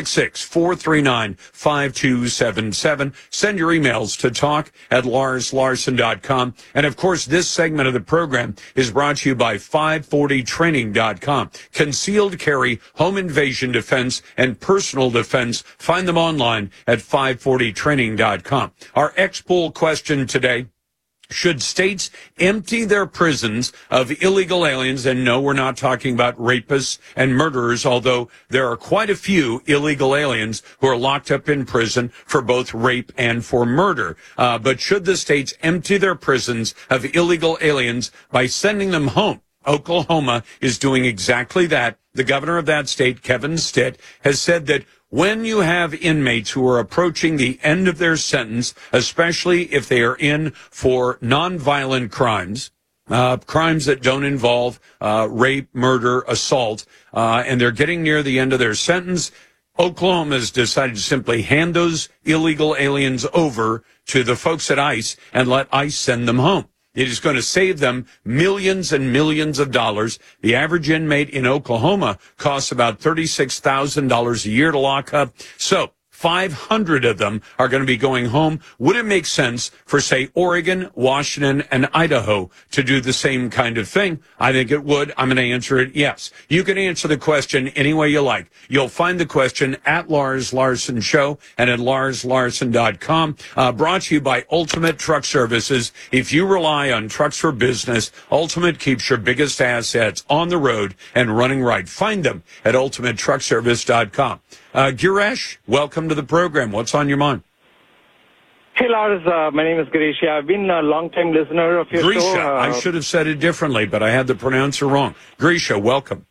866-439-5277. Send your emails to talk@LarsLarson.com. And of course, this segment of the program is brought to you by 540training.com. Concealed carry, home invasion defense, and personal defense. Find them online at 540training.com. Our X-Poll question today: should states empty their prisons of illegal aliens? And no, we're not talking about rapists and murderers, although there are quite a few illegal aliens who are locked up in prison for both rape and for murder. But should the states empty their prisons of illegal aliens by sending them home? Oklahoma is doing exactly that. The governor of that state, Kevin Stitt, has said that when you have inmates who are approaching the end of their sentence, especially if they are in for nonviolent crimes, crimes that don't involve rape, murder, assault, and they're getting near the end of their sentence, Oklahoma has decided to simply hand those illegal aliens over to the folks at ICE and let ICE send them home. It is going to save them millions and millions of dollars. The average inmate in Oklahoma costs about $36,000 a year to lock up. So 500 of them are going to be going home. Would it make sense for, say, Oregon, Washington, and Idaho to do the same kind of thing? I think it would. I'm going to answer it yes. You can answer the question any way you like. You'll find the question at Lars Larson Show and at LarsLarson.com. Brought to you by Ultimate Truck Services. If you rely on trucks for business, Ultimate keeps your biggest assets on the road and running right. Find them at UltimateTruckService.com. Girish, welcome to the program. What's on your mind? Hey, Lars. My name is Girish. I've been a long-time listener of your show. Grisha. I should have said it differently, but I had the pronouncer wrong. Grisha, welcome.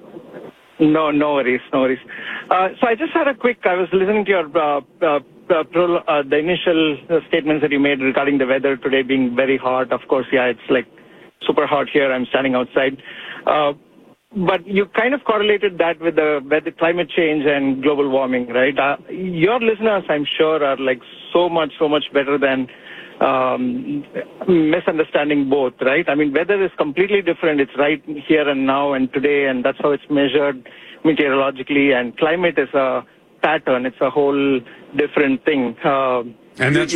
No worries. So I just had I was listening to your the initial statements that you made regarding the weather today being very hot. Of course, yeah, it's like super hot here. I'm standing outside. But you kind of correlated that with the climate change and global warming, right? Your listeners, I'm sure, are like so much better than misunderstanding both, right? I mean, weather is completely different. It's right here and now and today, and that's how it's measured meteorologically. And climate is a pattern. It's a whole different thing. And that's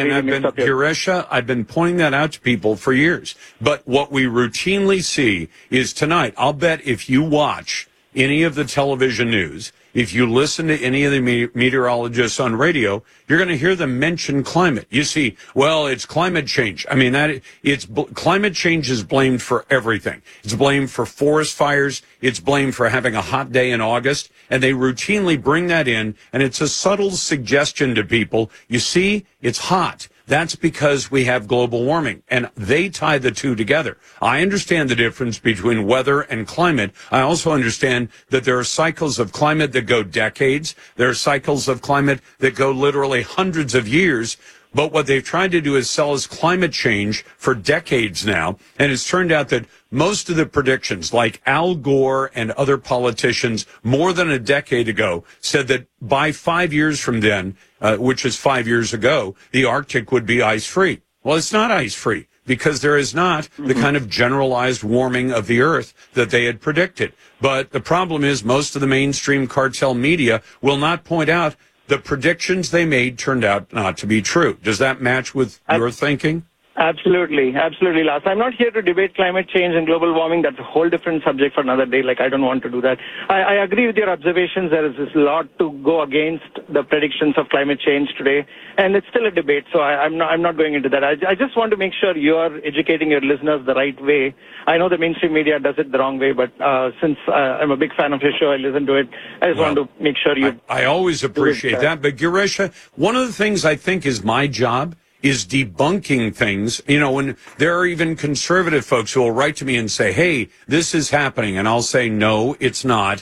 Girisha, I've been pointing that out to people for years. But what we routinely see is tonight, I'll bet if you watch any of the television news, if you listen to any of the meteorologists on radio, you're going to hear them mention climate. You see, well, it's climate change. I mean, climate change is blamed for everything. It's blamed for forest fires. It's blamed for having a hot day in August. And they routinely bring that in. And it's a subtle suggestion to people. You see, it's hot. That's because we have global warming, and they tie the two together. I understand the difference between weather and climate. I also understand that there are cycles of climate that go decades. There are cycles of climate that go literally hundreds of years. But what they've tried to do is sell us climate change for decades now. And it's turned out that most of the predictions, like Al Gore and other politicians more than a decade ago, said that by 5 years from then, which is 5 years ago, the Arctic would be ice-free. Well, it's not ice-free because there is not the kind of generalized warming of the Earth that they had predicted. But the problem is most of the mainstream cartel media will not point out the predictions they made turned out not to be true. Does that match with your thinking? Absolutely, Lars. I'm not here to debate climate change and global warming. That's a whole different subject for another day. Like, I don't want to do that. I agree with your observations. There is a lot to go against the predictions of climate change today, and it's still a debate. So I'm not going into that. I just want to make sure you are educating your listeners the right way. I know the mainstream media does it the wrong way, but since I'm a big fan of your show, I listen to it. I just want to make sure you. I always appreciate that. But Girisha, one of the things I think is my job is debunking things. You know, when there are even conservative folks who will write to me and say, hey, this is happening. And I'll say, no, it's not,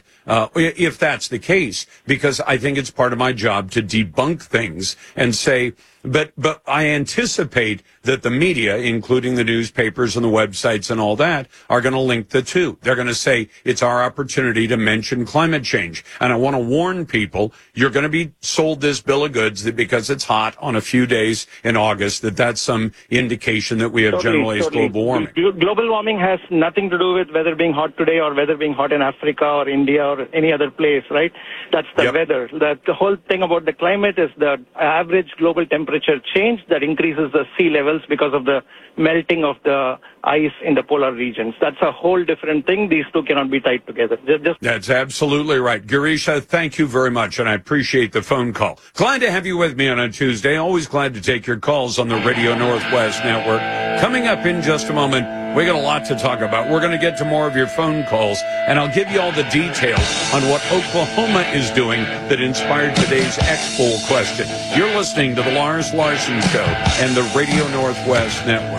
if that's the case, because I think it's part of my job to debunk things and say, but I anticipate that the media, including the newspapers and the websites and all that, are going to link the two. They're going to say it's our opportunity to mention climate change. And I want to warn people, you're going to be sold this bill of goods that because it's hot on a few days in August, that's some indication that we have generalized global warming. Global warming has nothing to do with weather being hot today or weather being hot in Africa or India or any other place, right? That's the weather. The whole thing about the climate is the average global temperature change that increases the sea levels because of the melting of the ice in the polar regions. That's a whole different thing. These two cannot be tied together. That's absolutely right. Girisha, thank you very much, and I appreciate the phone call. Glad to have you with me on a Tuesday. Always glad to take your calls on the Radio Northwest Network. Coming up in just a moment, we got a lot to talk about. We're going to get to more of your phone calls, and I'll give you all the details on what Oklahoma is doing that inspired today's X-Poll question. You're listening to the Lars Larson Show and the Radio Northwest Network.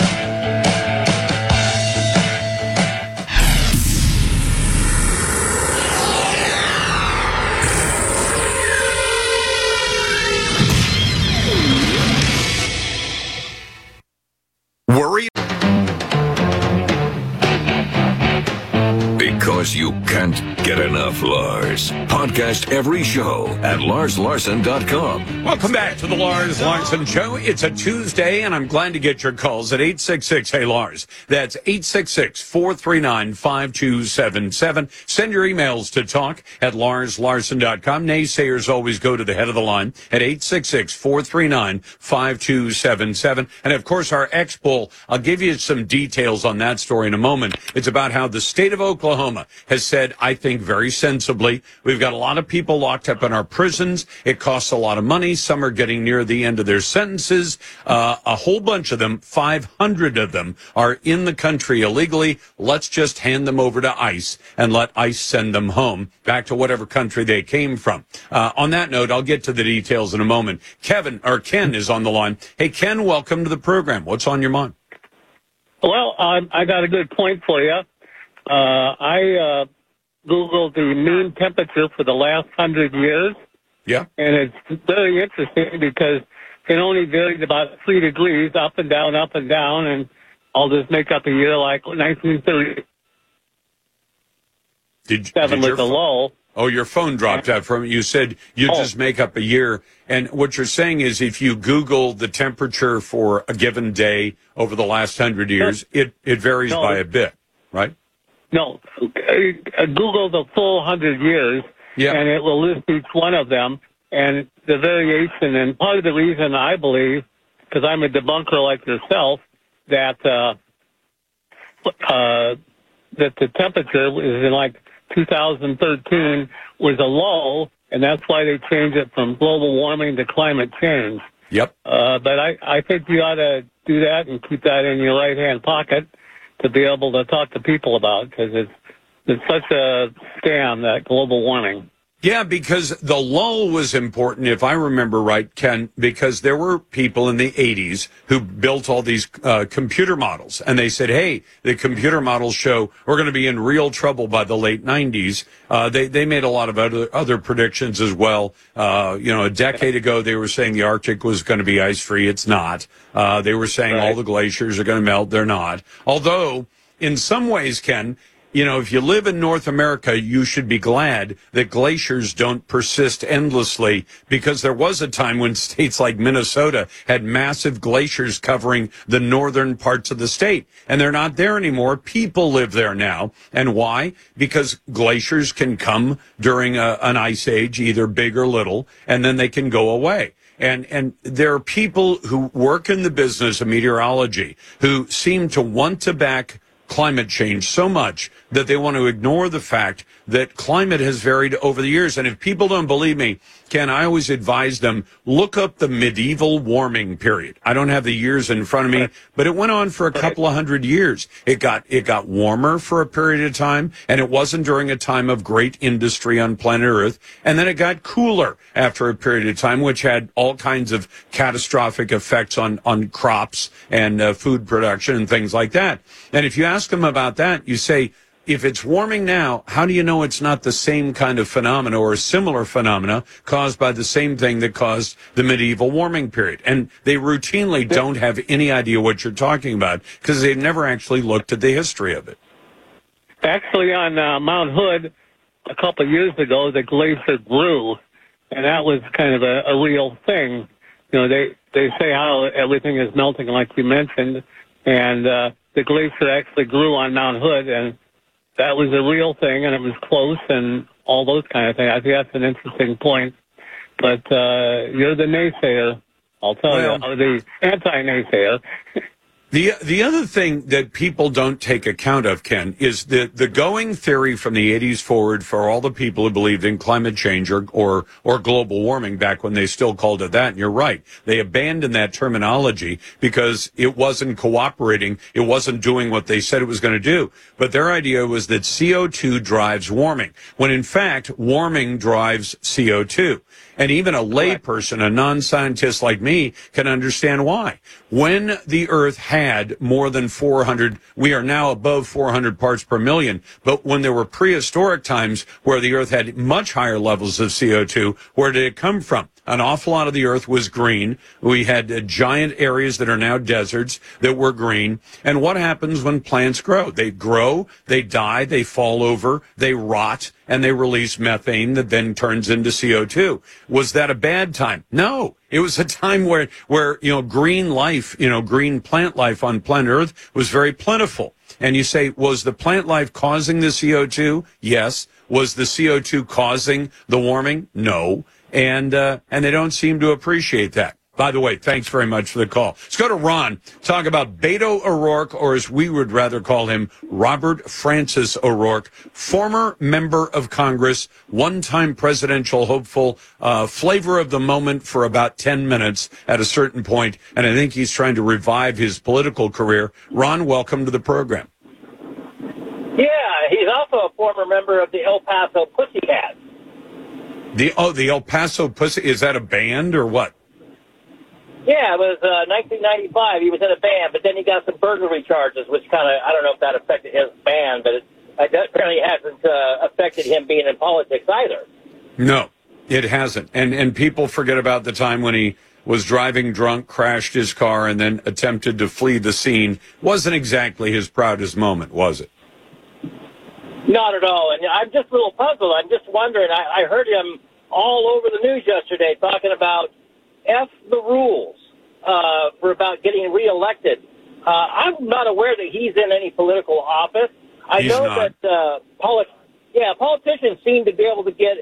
because you can't get enough Lars. Podcast every show at LarsLarson.com. Welcome back to the Lars Larson Show. It's a Tuesday, and I'm glad to get your calls at 866-HEY-LARS. That's 866-439-5277. Send your emails to talk at LarsLarson.com. Naysayers always go to the head of the line at 866-439-5277. And, of course, our X-Poll, I'll give you some details on that story in a moment. It's about how the state of Oklahoma has said, I think very sensibly, we've got a lot of people locked up in our prisons. It costs a lot of money. Some are getting near the end of their sentences. A whole bunch of them, 500 of them, are in the country illegally. Let's just hand them over to ICE and let ICE send them home back to whatever country they came from. On that note, I'll get to the details in a moment. Ken is on the line. Hey, Ken, welcome to the program. What's on your mind? Well, I got a good point for you. I Googled the mean temperature for the last 100 years. Yeah. And it's very interesting because it only varies about 3 degrees up and down, and I'll just make up a year like 1937 was the low. Oh, your phone dropped out from it. You said you just make up a year. And what you're saying is if you Google the temperature for a given day over the last 100 years, it varies by a bit, right? No. Google the full 100 years, and it will list each one of them and the variation. And part of the reason I believe, because I'm a debunker like yourself, that that the temperature is in like 2013 was a low, and that's why they changed it from global warming to climate change. Yep. But I think you ought to do that and keep that in your right-hand pocket to be able to talk to people about, because it's such a scam, that global warming. Yeah, because the lull was important, if I remember right, Ken, because there were people in the 80s who built all these computer models, and they said, hey, the computer models show we're going to be in real trouble by the late 90s. They made a lot of other predictions as well. A decade ago, they were saying the Arctic was going to be ice-free. It's not. They were saying all the glaciers are going to melt. They're not. Although, in some ways, Ken, if you live in North America, you should be glad that glaciers don't persist endlessly, because there was a time when states like Minnesota had massive glaciers covering the northern parts of the state, and they're not there anymore. People live there now. And why? Because glaciers can come during an ice age, either big or little, and then they can go away. And there are people who work in the business of meteorology who seem to want to back climate change so much that they want to ignore the fact that climate has varied over the years. And if people don't believe me, Ken, I always advise them, look up the medieval warming period. I don't have the years in front of me, but it went on for a couple of 100 years. It got warmer for a period of time, and it wasn't during a time of great industry on planet Earth. And then it got cooler after a period of time, which had all kinds of catastrophic effects on crops and food production and things like that. And if you ask them about that, you say, if it's warming now, how do you know it's not the same kind of phenomena or a similar phenomena caused by the same thing that caused the medieval warming period? And they routinely don't have any idea what you're talking about because they've never actually looked at the history of it. Actually, on Mount Hood, a couple of years ago, the glacier grew, and that was kind of a real thing. They say how everything is melting, like you mentioned, and the glacier actually grew on Mount Hood, and that was a real thing, and it was close, and all those kind of things. I think that's an interesting point. But you're the naysayer, I'll tell you, or the anti-naysayer. The other thing that people don't take account of, Ken, is the going theory from the 80s forward for all the people who believed in climate change or global warming back when they still called it that. And you're right. They abandoned that terminology because it wasn't cooperating. It wasn't doing what they said it was going to do. But their idea was that CO2 drives warming, when in fact, warming drives CO2. And even a layperson, a non-scientist like me, can understand why. When the Earth had more than 400, we are now above 400 parts per million, but when there were prehistoric times where the Earth had much higher levels of CO2, where did it come from? an awful lot of the earth was green. We had giant areas that are now deserts that were green. And what happens when plants grow? They grow, they die, they fall over, they rot, and they release methane that then turns into CO2. Was that a bad time? No. It was a time where green life, green plant life on planet Earth was very plentiful. And you say, was the plant life causing the CO2? Yes. Was the CO2 causing the warming? No. And they don't seem to appreciate that. By the way, thanks very much for the call. Let's go to Ron. Talk about Beto O'Rourke, or as we would rather call him, Robert Francis O'Rourke, former member of Congress, one-time presidential hopeful, flavor of the moment for about 10 minutes at a certain point, and I think he's trying to revive his political career. Ron, welcome to the program. Yeah, he's also a former member of the El Paso Pussycats. The El Paso Pussy, is that a band or what? Yeah, it was 1995. He was in a band, but then he got some burglary charges, which kind of, I don't know if that affected his band, but it apparently hasn't affected him being in politics either. No, it hasn't. And people forget about the time when he was driving drunk, crashed his car, and then attempted to flee the scene. Wasn't exactly his proudest moment, was it? Not at all. And I'm just a little puzzled. I'm just wondering. I heard him all over the news yesterday talking about F the rules for about getting reelected. I'm not aware that he's in any political office. I know that politicians seem to be able to get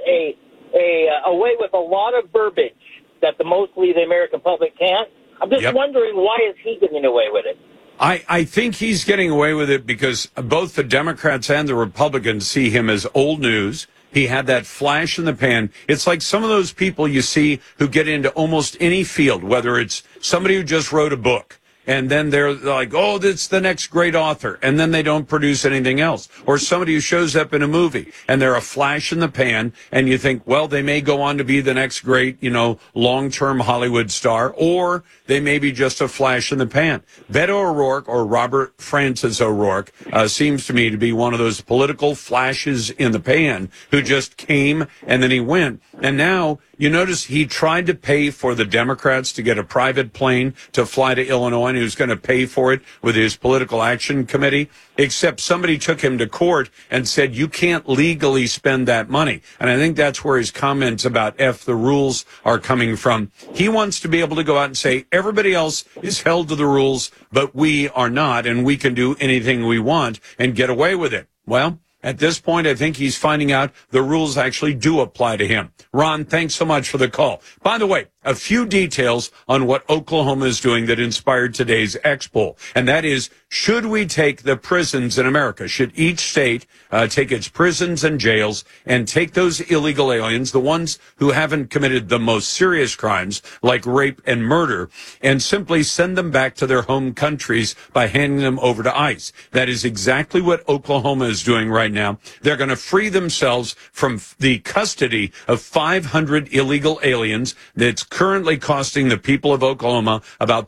away with a lot of verbiage that mostly the American public can't. I'm just wondering, why is he getting away with it? I think he's getting away with it because both the Democrats and the Republicans see him as old news. He had that flash in the pan. It's like some of those people you see who get into almost any field, whether it's somebody who just wrote a book, and then they're like, oh, that's the next great author, and then they don't produce anything else. Or somebody who shows up in a movie, and they're a flash in the pan, and you think, well, they may go on to be the next great, long-term Hollywood star, or they may be just a flash in the pan. Beto O'Rourke, or Robert Francis O'Rourke, seems to me to be one of those political flashes in the pan who just came and then he went. And now you notice he tried to pay for the Democrats to get a private plane to fly to Illinois, and he was going to pay for it with his political action committee, except somebody took him to court and said, you can't legally spend that money. And I think that's where his comments about F the rules are coming from. He wants to be able to go out and say, everybody else is held to the rules, but we are not, and we can do anything we want and get away with it. Well, at this point, I think he's finding out the rules actually do apply to him. Ron, thanks so much for the call. By the way, a few details on what Oklahoma is doing that inspired today's X poll, and that is, should we take the prisons in America? Should each state take its prisons and jails and take those illegal aliens, the ones who haven't committed the most serious crimes like rape and murder, and simply send them back to their home countries by handing them over to ICE? That is exactly what Oklahoma is doing right now. They're going to free themselves from the custody of 500 illegal aliens that's currently costing the people of Oklahoma about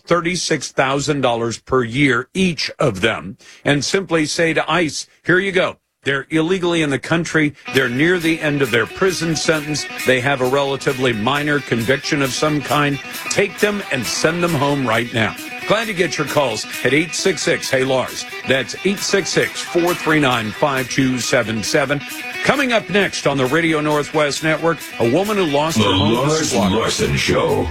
$36,000 per year, each of them, and simply say to ICE, here you go. They're illegally in the country. They're near the end of their prison sentence. They have a relatively minor conviction of some kind. Take them and send them home right now. Glad to get your calls at 866-HEY-LARS. That's 866-439-5277. Coming up next on the Radio Northwest Network, a woman who lost her home. The Lars Larson Show.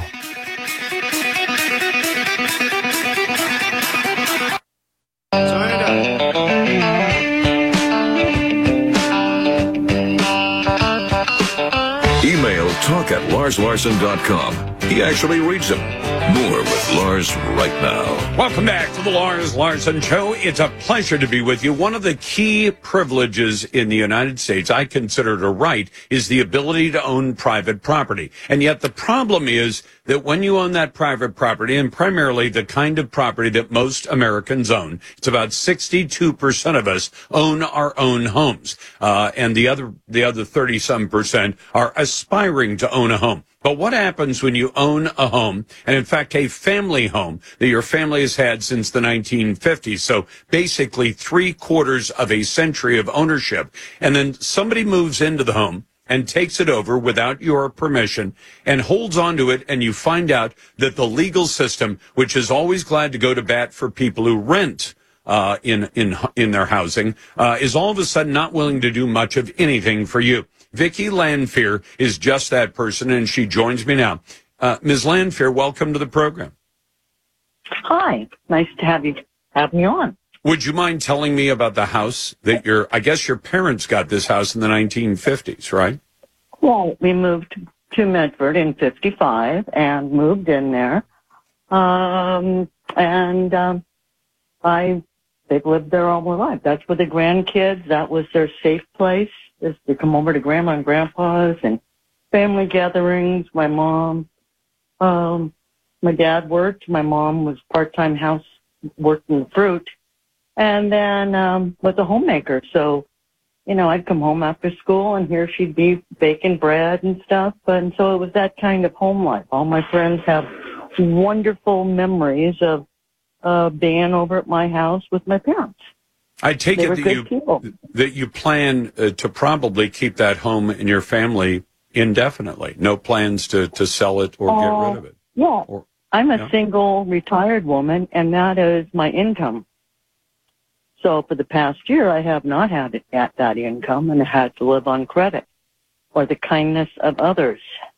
Email talk@LarsLarson.com. He actually reads them. More with Lars right now. Welcome back to the Lars Larson Show. It's a pleasure to be with you. One of the key privileges in the United States, I consider it a right, is the ability to own private property. And yet the problem is that when you own that private property, and primarily the kind of property that most Americans own, it's about 62% of us own our own homes. And the other 30-some% are aspiring to own a home. But what happens when you own a home, and in fact a family home that your family has had since the 1950s, so basically 3/4 of a century of ownership, and then somebody moves into the home, and takes it over without your permission and holds onto it, and you find out that the legal system, which is always glad to go to bat for people who rent in their housing, is all of a sudden not willing to do much of anything for you. Vicki Lanphier is just that person, and she joins me now. Ms. Lanphier, welcome to the program. Hi, nice to have me on. Would you mind telling me about the house that I guess your parents got this house in the 1950s, right? Well, we moved to Medford in 55 and moved in there. They've lived there all their life. That's for the grandkids. That was their safe place, is to come over to Grandma and Grandpa's and family gatherings. My mom, my dad worked. My mom was part-time house working the fruit. And then was a homemaker. So, I'd come home after school, and here she'd be baking bread and stuff. And so it was that kind of home life. All my friends have wonderful memories of being over at my house with my parents. I take it that you plan to probably keep that home in your family indefinitely. No plans to sell it or get rid of it. Yeah. I'm a single retired woman, and that is my income. So for the past year, I have not had that income, and I had to live on credit or the kindness of others.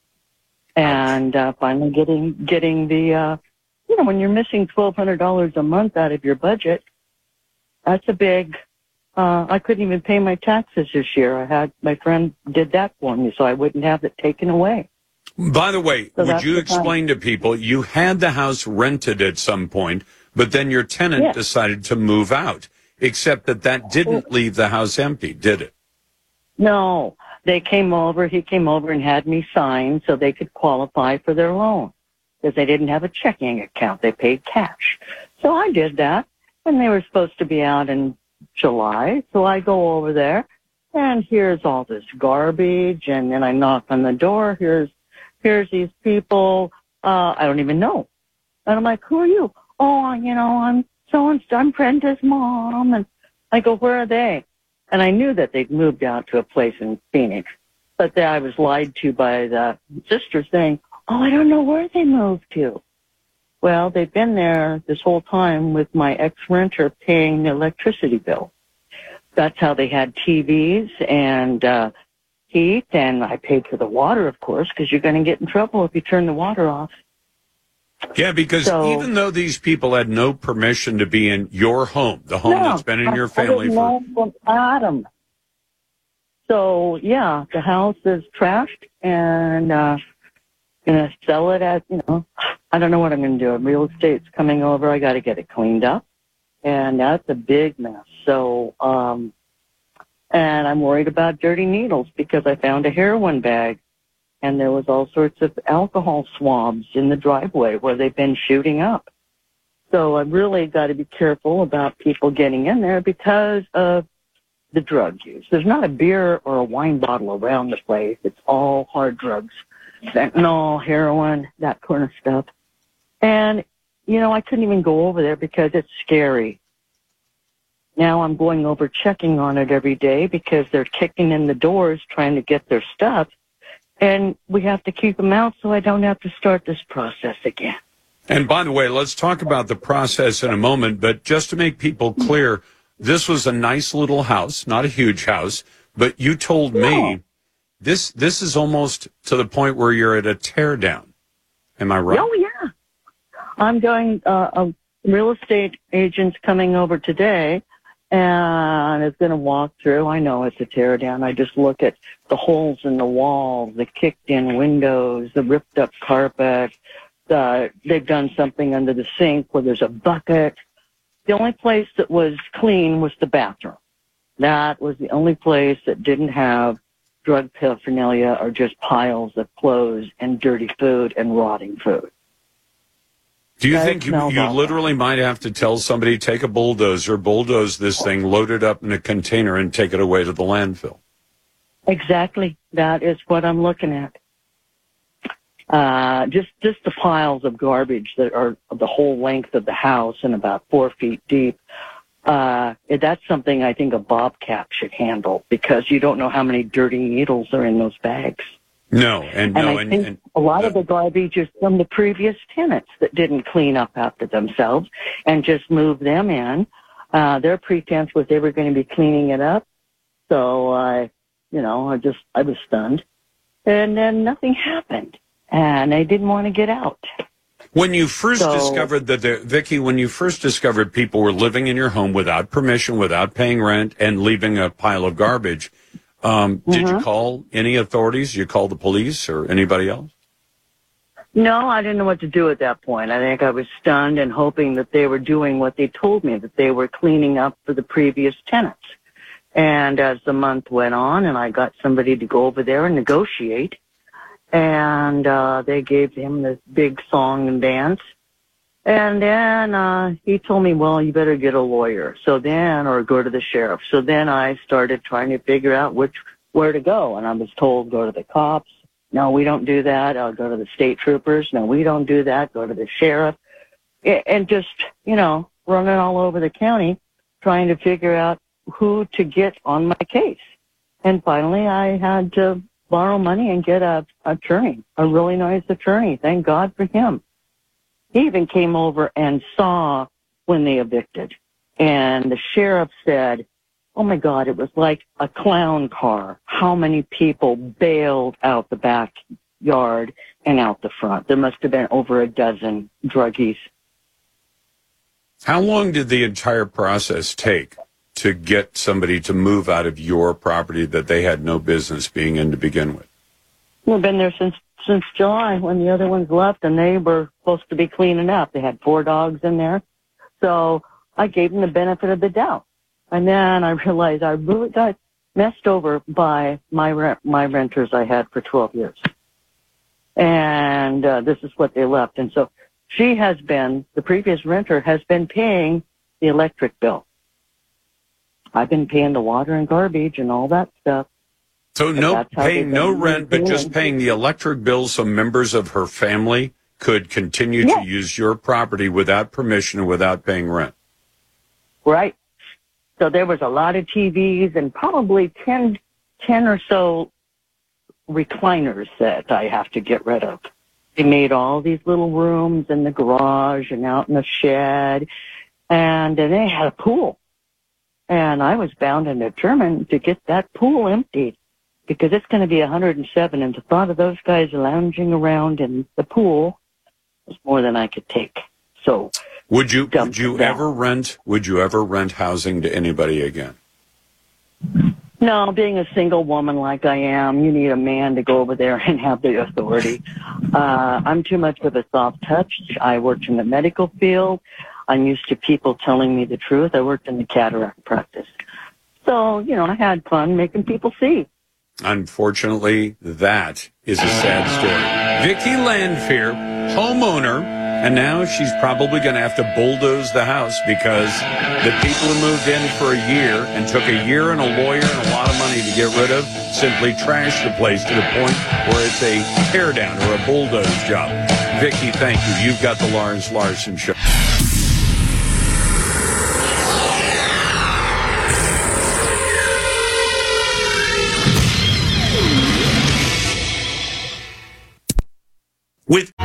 And finally getting the, when you're missing $1,200 a month out of your budget, that's a big, I couldn't even pay my taxes this year. My friend did that for me so I wouldn't have it taken away. By the way, would you explain to people, you had the house rented at some point, but then your tenant decided to move out, except that didn't leave the house empty, did it? No. He came over and had me sign so they could qualify for their loan because they didn't have a checking account. They paid cash. So I did that, and they were supposed to be out in July. So I go over there, and here's all this garbage, and then I knock on the door. Here's these people I don't even know. And I'm like, who are you? Oh, I'm so-and-so. I'm Brenda's mom. And I go, where are they? And I knew that they'd moved out to a place in Phoenix. But I was lied to by the sister saying, oh, I don't know where they moved to. Well, they've been there this whole time with my ex-renter paying the electricity bill. That's how they had TVs and heat, and I paid for the water, of course, because you're going to get in trouble if you turn the water off. Yeah, because even though these people had no permission to be in your home, the home that's been in your family from Adam. So, yeah, the house is trashed, and going to sell it at, I don't know what I'm going to do. Real estate's coming over. I got to get it cleaned up, and that's a big mess. So, and I'm worried about dirty needles because I found a heroin bag. And there was all sorts of alcohol swabs in the driveway where they've been shooting up. So I've really got to be careful about people getting in there because of the drug use. There's not a beer or a wine bottle around the place. It's all hard drugs, fentanyl, heroin, that kind of stuff. And, I couldn't even go over there because it's scary. Now I'm going over checking on it every day because they're kicking in the doors trying to get their stuff. And we have to keep them out so I don't have to start this process again. And by the way, let's talk about the process in a moment, but just to make people clear, this was a nice little house, not a huge house, but you told me this is almost to the point where you're at a tear down. Am I right? Oh, yeah. I'm going, a real estate agent's coming over today, and is going to walk through. I know it's a tear down. I just look at the holes in the walls, the kicked in windows, the ripped up carpet. They've done something under the sink where there's a bucket. The only place that was clean was the bathroom. That was the only place that didn't have drug paraphernalia or just piles of clothes and dirty food and rotting food. Do you think you literally might have to tell somebody, take a bulldozer, bulldoze this thing, load it up in a container, and take it away to the landfill? Exactly. That is what I'm looking at. Just the piles of garbage that are the whole length of the house and about 4 feet deep. That's something I think a bobcat should handle, because you don't know how many dirty needles are in those bags. I think a lot of the garbage is from the previous tenants that didn't clean up after themselves and just moved them in. Their pretense was they were going to be cleaning it up. So I was stunned. And then nothing happened. And I didn't want to get out. When you first discovered Vicki, when you first discovered people were living in your home without permission, without paying rent, and leaving a pile of garbage, did you call any authorities? Did you call the police or anybody else? No, I didn't know what to do at that point. I think I was stunned and hoping that they were doing what they told me, that they were cleaning up for the previous tenants. And as the month went on and I got somebody to go over there and negotiate, and they gave him this big song and dance. And then he told me, well, you better get a lawyer. Or go to the sheriff. So then I started trying to figure out where to go. And I was told, go to the cops. No, we don't do that. I'll go to the state troopers. No, we don't do that. Go to the sheriff. And just, running all over the county, trying to figure out who to get on my case. And finally I had to borrow money and get a attorney, a really nice attorney. Thank God for him. He even came over and saw when they evicted. And the sheriff said, oh my God, it was like a clown car. How many people bailed out the backyard and out the front? There must have been over a dozen druggies. How long did the entire process take to get somebody to move out of your property that they had no business being in to begin with? We've been there since July, when the other ones left, and they were supposed to be cleaning up. They had 4 dogs in there. So I gave them the benefit of the doubt. And then I realized I really got messed over by my renters I had for 12 years. And this is what they left. And so the previous renter has been paying the electric bill. I've been paying the water and garbage and all that stuff. So paying no rent, but just paying the electric bill so members of her family could continue to use your property without permission and without paying rent. Right. So there was a lot of TVs and probably 10 or so recliners that I have to get rid of. They made all these little rooms in the garage and out in the shed, and then they had a pool. And I was bound and determined to get that pool emptied, because it's going to be 107, and the thought of those guys lounging around in the pool was more than I could take. So would you ever rent housing to anybody again? No, being a single woman like I am, you need a man to go over there and have the authority. I'm too much of a soft touch. I worked in the medical field. I'm used to people telling me the truth. I worked in the cataract practice. So, I had fun making people see. Unfortunately, that is a sad story. Vicki Lanfear, homeowner, and now she's probably going to have to bulldoze the house because the people who moved in for a year and took a year and a lawyer and a lot of money to get rid of simply trashed the place to the point where it's a teardown or a bulldoze job. Vicki, thank you. You've got the Lars Larson Show. With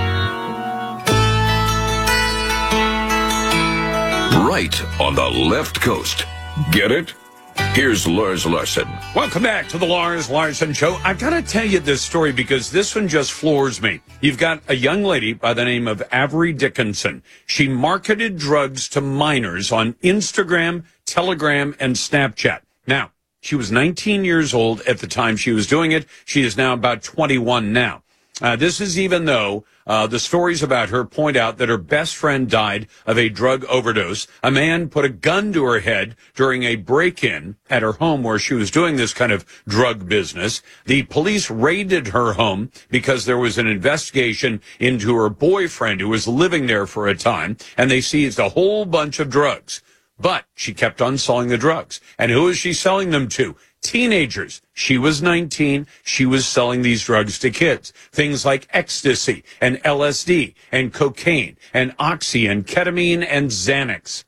right on the left coast. Get it? Here's Lars Larson. Welcome back to the Lars Larson Show. I've got to tell you this story because this one just floors me. You've got a young lady by the name of Avery Dickinson. She marketed drugs to minors on Instagram, Telegram, and Snapchat. Now, she was 19 years old at the time she was doing it. She is now about 21 now. This is even though the stories about her point out that her best friend died of a drug overdose. A man put a gun to her head during a break-in at her home where she was doing this kind of drug business. The police raided her home because there was an investigation into her boyfriend who was living there for a time, and they seized a whole bunch of drugs. But she kept on selling the drugs. And who is she selling them to? Teenagers. She was 19. She was selling these drugs to kids. Things like ecstasy and LSD and cocaine and oxy and ketamine and Xanax.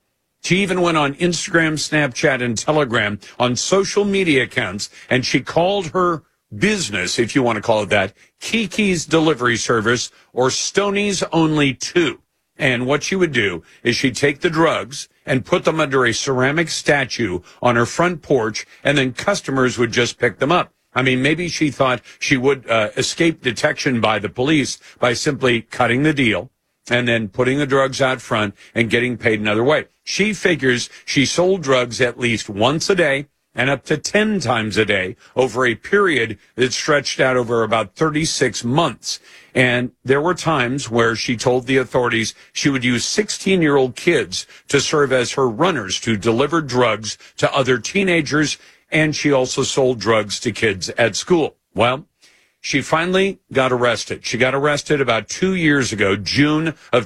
She even went on Instagram, Snapchat, and Telegram on social media accounts, and she called her business, if you want to call it that, Kiki's Delivery Service or Stoney's Only 2. And what she would do is she'd take the drugs and put them under a ceramic statue on her front porch, and then customers would just pick them up. I mean, maybe she thought she would escape detection by the police by simply cutting the deal and then putting the drugs out front and getting paid another way. She figures she sold drugs at least once a day and up to 10 times a day over a period that stretched out over about 36 months. And there were times where she told the authorities she would use 16-year-old kids to serve as her runners to deliver drugs to other teenagers, and she also sold drugs to kids at school. Well, she finally got arrested. She got arrested about 2 years ago, June of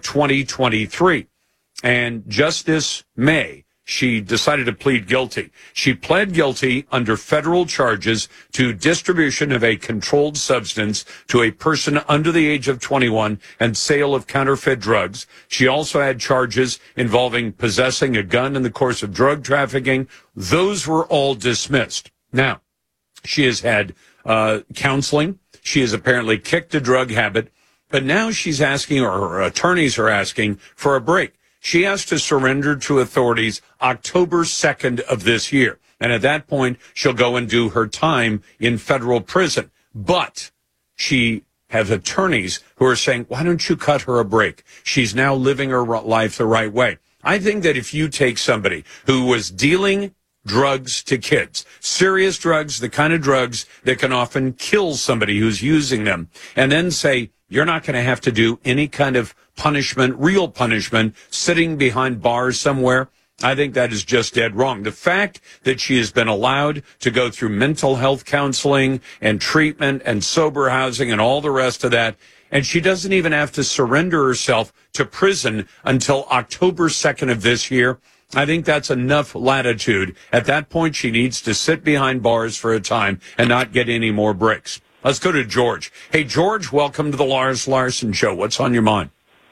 2023. And just this May, she decided to plead guilty. She pled guilty under federal charges to distribution of a controlled substance to a person under the age of 21 and sale of counterfeit drugs. She also had charges involving possessing a gun in the course of drug trafficking. Those were all dismissed. Now, she has had counseling. She has apparently kicked a drug habit, but now she's asking, or her attorneys are asking, for a break. She has to surrender to authorities October 2nd of this year. And at that point, she'll go and do her time in federal prison. But she has attorneys who are saying, why don't you cut her a break? She's now living her life the right way. I think that if you take somebody who was dealing drugs to kids, serious drugs, the kind of drugs that can often kill somebody who's using them, and then say, you're not going to have to do any kind of punishment, real punishment, sitting behind bars somewhere, I think that is just dead wrong. The fact that she has been allowed to go through mental health counseling and treatment and sober housing and all the rest of that, and she doesn't even have to surrender herself to prison until October 2nd of this year, I think that's enough latitude. At that point, she needs to sit behind bars for a time and not get any more breaks. Let's go to George. Hey, George, welcome to the Lars Larson Show. What's on your mind?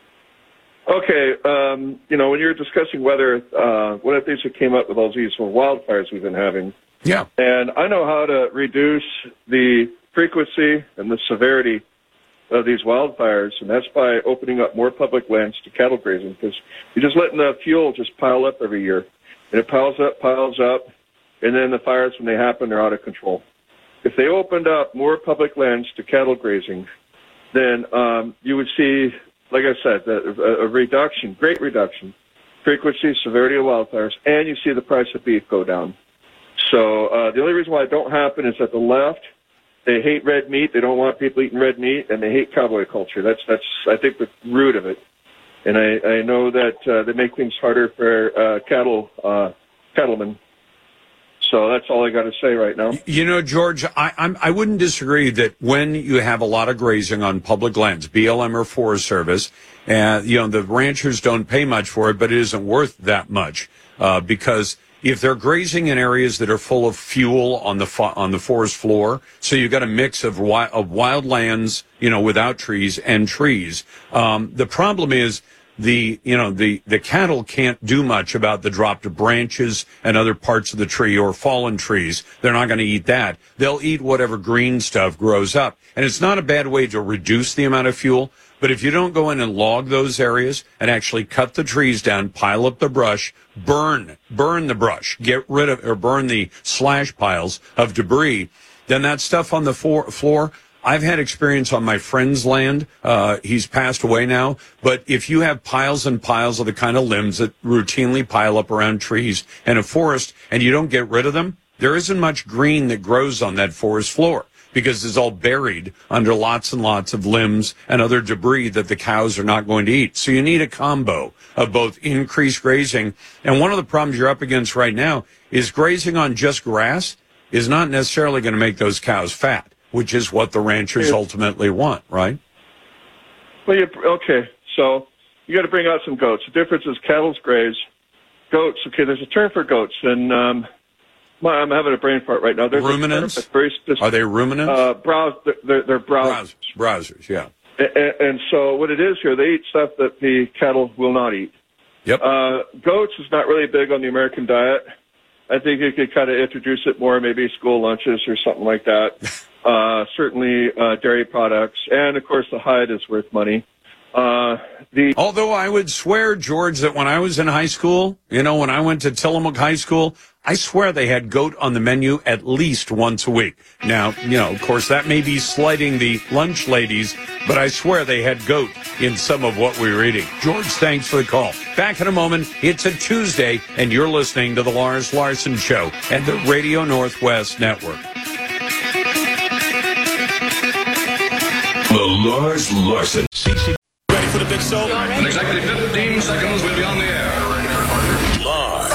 Okay, when you were discussing weather, one of the things that came up with all these wildfires we've been having. Yeah. And I know how to reduce the frequency and the severity of these wildfires, and that's by opening up more public lands to cattle grazing, because you're just letting the fuel just pile up every year. And it piles up, and then the fires, when they happen, are out of control. If they opened up more public lands to cattle grazing, then you would see, like I said, a reduction, great reduction, frequency, severity of wildfires, and you see the price of beef go down. So the only reason why it don't happen is that the left, they hate red meat. They don't want people eating red meat, and they hate cowboy culture. That's I think the root of it. And I know that they make things harder for cattlemen. So that's all I got to say right now. You know, George, I wouldn't disagree that when you have a lot of grazing on public lands, BLM or Forest Service, the ranchers don't pay much for it, but it isn't worth that much because if they're grazing in areas that are full of fuel on the forest floor, so you've got a mix of wild lands, without trees and trees. The problem is the cattle can't do much about the dropped branches and other parts of the tree or fallen trees. They're not going to eat that. They'll eat whatever green stuff grows up. And it's not a bad way to reduce the amount of fuel. But if you don't go in and log those areas and actually cut the trees down, pile up the brush, burn the brush, get rid of or burn the slash piles of debris, then that stuff on the floor, I've had experience on my friend's land. He's passed away now. But if you have piles and piles of the kind of limbs that routinely pile up around trees in a forest and you don't get rid of them, there isn't much green that grows on that forest floor, because it's all buried under lots and lots of limbs and other debris that the cows are not going to eat. So you need a combo of both increased grazing. And one of the problems you're up against right now is grazing on just grass is not necessarily going to make those cows fat, which is what the ranchers ultimately want, right? Well, okay, so you got to bring out some goats. The difference is cattle's graze. Goats, okay, there's a term for goats, and I'm having a brain fart right now. There's ruminants? Are they ruminants? They're browsers. Browsers, yeah. And so what it is here, they eat stuff that the cattle will not eat. Yep. Goats is not really big on the American diet. I think you could kind of introduce it more, maybe school lunches or something like that. Certainly dairy products. And, of course, the hide is worth money. Although I would swear, George, that when I was in high school, when I went to Tillamook High School, I swear they had goat on the menu at least once a week. Now, of course, that may be slighting the lunch ladies, but I swear they had goat in some of what we were eating. George, thanks for the call. Back in a moment. It's a Tuesday, and you're listening to The Lars Larson Show and the Radio Northwest Network. The Lars Larson. Ready for the big show? In exactly 15 seconds, we'll be on the air. Lars.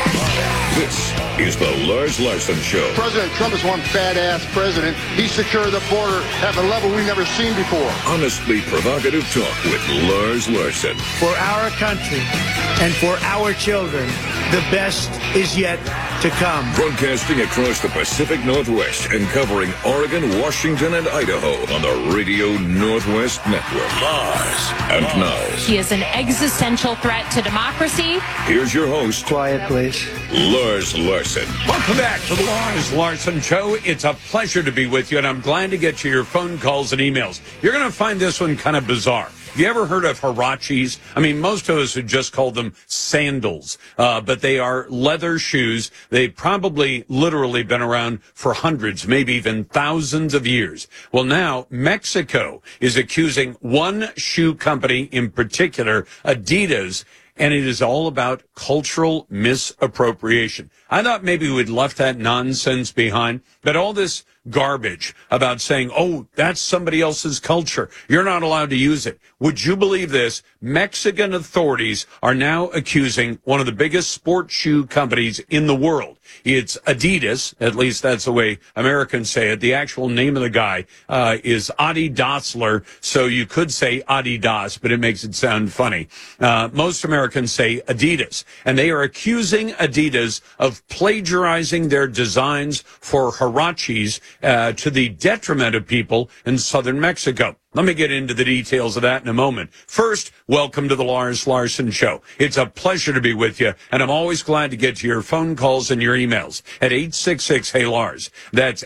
This is the Lars Larson Show. President Trump is one badass president. He secured the border at a level we've never seen before. Honestly provocative talk with Lars Larson. For our country and for our children, the best is yet to come. Broadcasting across the Pacific Northwest and covering Oregon, Washington, and Idaho on the Radio Northwest Network. Lars. And now, He is an existential threat to democracy. here's your host, Quiet, please. Lars Larson. Welcome back to the Lars Larson Show. It's a pleasure to be with you, and I'm glad to get to your phone calls and emails. You're going to find this one kind of bizarre. Have you ever heard of Huaraches? I mean, most of us would just call them sandals, but they are leather shoes. They've probably literally been around for hundreds, maybe even thousands of years. Well, now Mexico is accusing one shoe company in particular, Adidas, and it is all about cultural misappropriation. I thought maybe we'd left that nonsense behind, but all this garbage about saying, oh, that's somebody else's culture. You're not allowed to use it. Would you believe this? Mexican authorities are now accusing one of the biggest sports shoe companies in the world. It's Adidas, at least that's the way Americans say it. The actual name of the guy is Adi Dassler, so you could say Adidas, but it makes it sound funny. Most Americans say Adidas, and they are accusing Adidas of plagiarizing their designs for Huaraches to the detriment of people in southern Mexico. Let me get into the details of that in a moment. First, welcome to the Lars Larson Show. It's a pleasure to be with you, and I'm always glad to get to your phone calls and your emails at 866-HEY-LARS. That's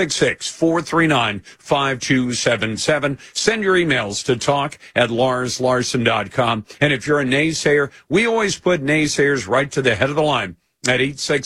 866-439-5277. Send your emails to talk@larslarson.com. And if you're a naysayer, we always put naysayers right to the head of the line at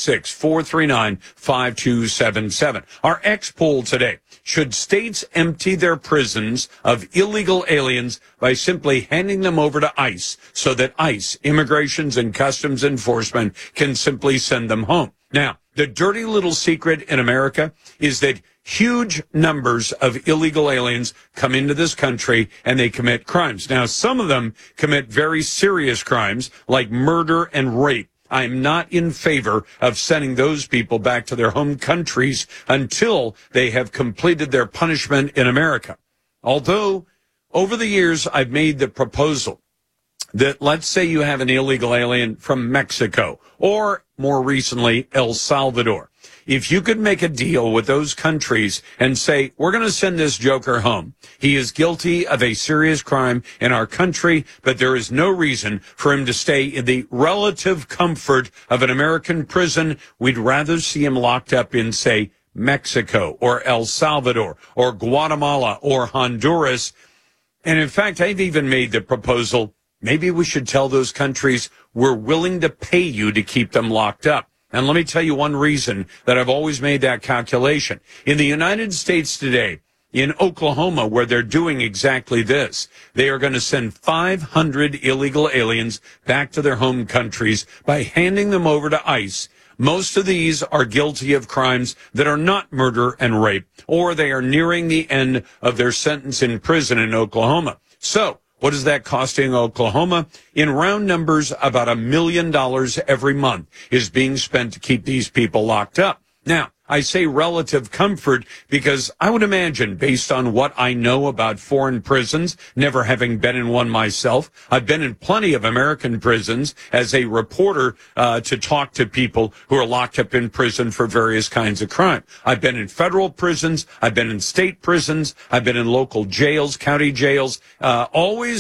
866-439-5277. Our X poll today: should states empty their prisons of illegal aliens by simply handing them over to ICE so that ICE, Immigrations and Customs Enforcement, can simply send them home? Now, the dirty little secret in America is that huge numbers of illegal aliens come into this country and they commit crimes. Now, some of them commit very serious crimes like murder and rape. I'm not in favor of sending those people back to their home countries until they have completed their punishment in America. Although, over the years, I've made the proposal that let's say you have an illegal alien from Mexico or, more recently, El Salvador. If you could make a deal with those countries and say, we're going to send this joker home. He is guilty of a serious crime in our country, but there is no reason for him to stay in the relative comfort of an American prison. We'd rather see him locked up in, say, Mexico or El Salvador or Guatemala or Honduras. And in fact, I've even made the proposal, maybe we should tell those countries we're willing to pay you to keep them locked up. And let me tell you one reason that I've always made that calculation. In the United States today, in Oklahoma, where they're doing exactly this, they are going to send 500 illegal aliens back to their home countries by handing them over to ICE. Most of these are guilty of crimes that are not murder and rape, or they are nearing the end of their sentence in prison in Oklahoma. So, what is that costing Oklahoma? In round numbers, about $1 million every month is being spent to keep these people locked up. Now, I say relative comfort because I would imagine, based on what I know about foreign prisons, never having been in one myself, I've been in plenty of American prisons as a reporter to talk to people who are locked up in prison for various kinds of crime. I've been in federal prisons. I've been in state prisons. I've been in local jails, county jails, always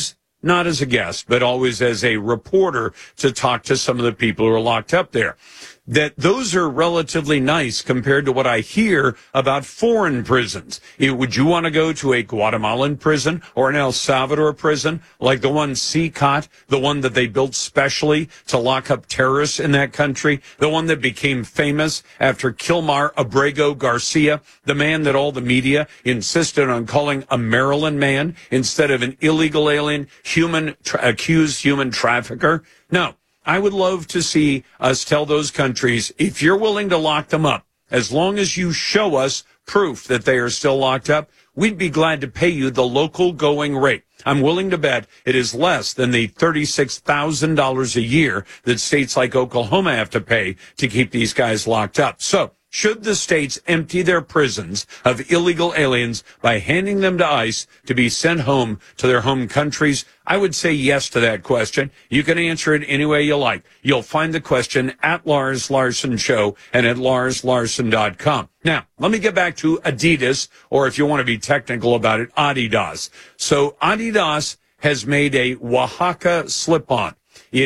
not as a guest, but always as a reporter to talk to some of the people who are locked up there, that those are relatively nice compared to what I hear about foreign prisons. Would you want to go to a Guatemalan prison or an El Salvador prison, like the one CCOT, the one that they built specially to lock up terrorists in that country, the one that became famous after Kilmar Abrego Garcia, the man that all the media insisted on calling a Maryland man instead of an illegal alien, accused human trafficker? No. I would love to see us tell those countries, if you're willing to lock them up, as long as you show us proof that they are still locked up, we'd be glad to pay you the local going rate. I'm willing to bet it is less than the $36,000 a year that states like Oklahoma have to pay to keep these guys locked up. So, should the states empty their prisons of illegal aliens by handing them to ICE to be sent home to their home countries? I would say yes to that question. You can answer it any way you like. You'll find the question at Lars Larson Show and at LarsLarson.com. Now, let me get back to Adidas, or if you want to be technical about it, Adidas. So Adidas has made a Oaxaca slip-on.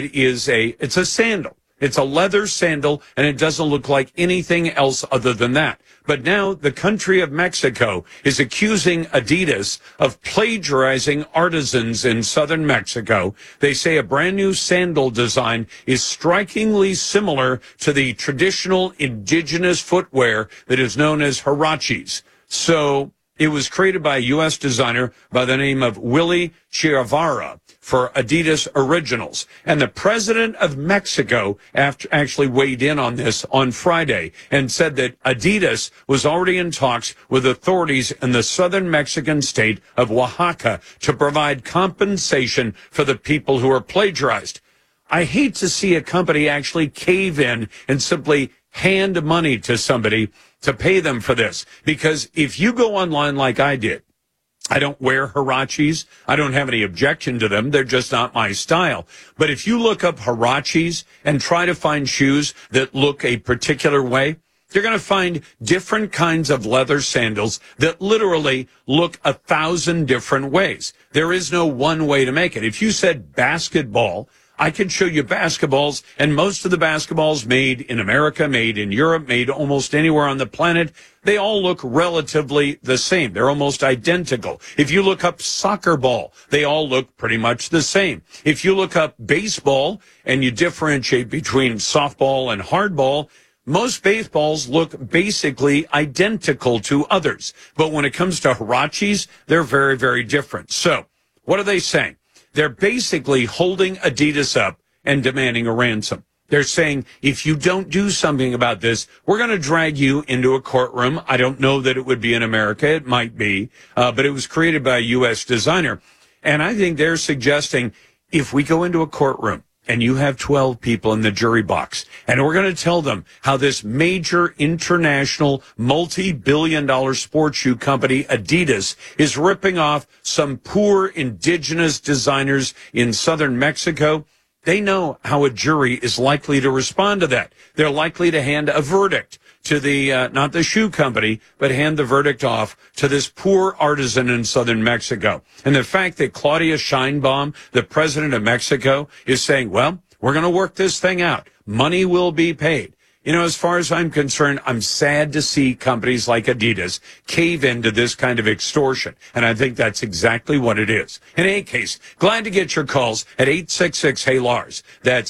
It's a sandal. It's a leather sandal, and it doesn't look like anything else other than that. But now the country of Mexico is accusing Adidas of plagiarizing artisans in southern Mexico. They say a brand new sandal design is strikingly similar to the traditional indigenous footwear that is known as huaraches. So it was created by a U.S. designer by the name of Willie Chiavara for Adidas Originals. And the president of Mexico actually weighed in on this on Friday and said that Adidas was already in talks with authorities in the southern Mexican state of Oaxaca to provide compensation for the people who are plagiarized. I hate to see a company actually cave in and simply hand money to somebody to pay them for this. Because if you go online like I did, I don't wear huaraches. I don't have any objection to them. They're just not my style. But if you look up huaraches and try to find shoes that look a particular way, you're going to find different kinds of leather sandals that literally look 1,000 different ways. There is no one way to make it. If you said basketball, I could show you basketballs, and most of the basketballs made in America, made in Europe, made almost anywhere on the planet, they all look relatively the same. They're almost identical. If you look up soccer ball, they all look pretty much the same. If you look up baseball and you differentiate between softball and hardball, most baseballs look basically identical to others. But when it comes to huaraches, they're very, very different. So, what are they saying? They're basically holding Adidas up and demanding a ransom. They're saying, if you don't do something about this, we're going to drag you into a courtroom. I don't know that it would be in America. It might be. But it was created by a U.S. designer. And I think they're suggesting, if we go into a courtroom and you have 12 people in the jury box, and we're going to tell them how this major international multi-billion-dollar sports shoe company, Adidas, is ripping off some poor indigenous designers in southern Mexico, they know how a jury is likely to respond to that. They're likely to hand a verdict to the, not the shoe company, but hand the verdict off to this poor artisan in southern Mexico. And the fact that Claudia Sheinbaum, the president of Mexico, is saying, well, we're going to work this thing out. Money will be paid. You know, as far as I'm concerned, I'm sad to see companies like Adidas cave into this kind of extortion. And I think that's exactly what it is. In any case, glad to get your calls at 866-HEY-LARS. That's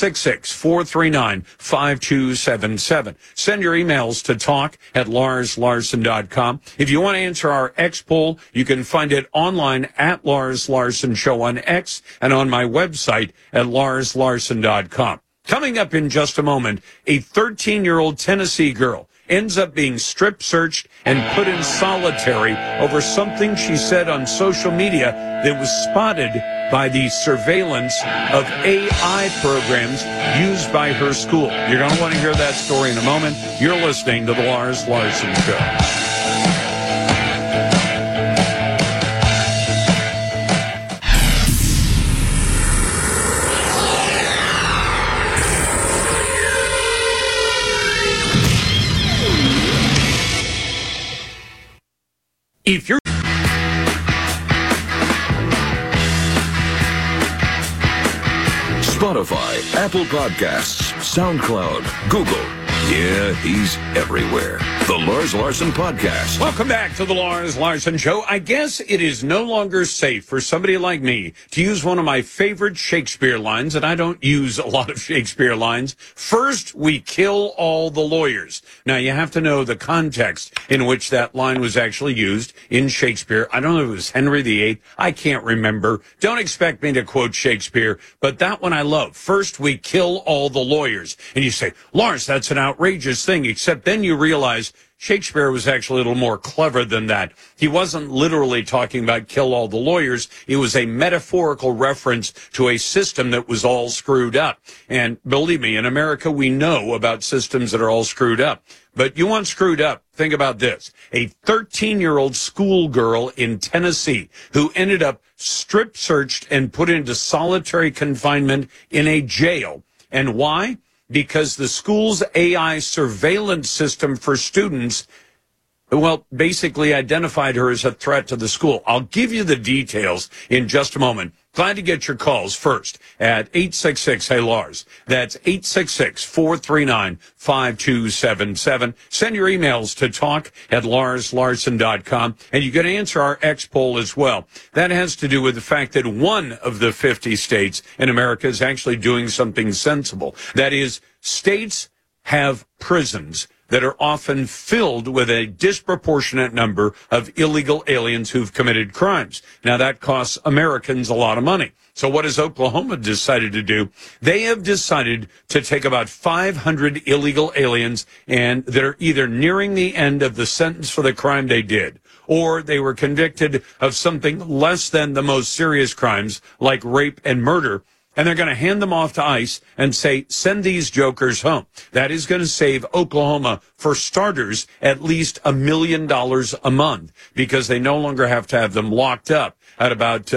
866-439-5277. Send your emails to talk@LarsLarson.com. If you want to answer our X poll, you can find it online at Lars Larson Show on X and on my website at LarsLarson.com. Coming up in just a moment, a 13-year-old Tennessee girl ends up being strip searched and put in solitary over something she said on social media that was spotted by the surveillance of AI programs used by her school. You're going to want to hear that story in a moment. You're listening to The Lars Larson Show. If you're Spotify, Apple Podcasts, SoundCloud, Google. Yeah, he's everywhere. The Lars Larson Podcast. Welcome back to the Lars Larson Show. I guess it is no longer safe for somebody like me to use one of my favorite Shakespeare lines, and I don't use a lot of Shakespeare lines. First, we kill all the lawyers. Now, you have to know the context in which that line was actually used in Shakespeare. I don't know if it was Henry VIII. I can't remember. Don't expect me to quote Shakespeare, but that one I love. First, we kill all the lawyers. And you say, Lars, that's an outrageous thing, except then you realize Shakespeare was actually a little more clever than that. He wasn't literally talking about kill all the lawyers. It was a metaphorical reference to a system that was all screwed up. And believe me, in America, we know about systems that are all screwed up. But you want screwed up, think about this. A 13-year-old schoolgirl in Tennessee who ended up strip searched and put into solitary confinement in a jail. And why? Because the school's AI surveillance system for students, well, basically identified her as a threat to the school. I'll give you the details in just a moment. Glad to get your calls first at 866-HEY-LARS. That's 866-439-5277. Send your emails to talk@LarsLarson.com, and you can answer our X poll as well. That has to do with the fact that one of the 50 states in America is actually doing something sensible. That is, states have prisons that are often filled with a disproportionate number of illegal aliens who've committed crimes. Now, that costs Americans a lot of money. So what has Oklahoma decided to do? They have decided to take about 500 illegal aliens and that are either nearing the end of the sentence for the crime they did, or they were convicted of something less than the most serious crimes like rape and murder. And they're going to hand them off to ICE and say, send these jokers home. That is going to save Oklahoma, for starters, at least $1 million a month, because they no longer have to have them locked up at about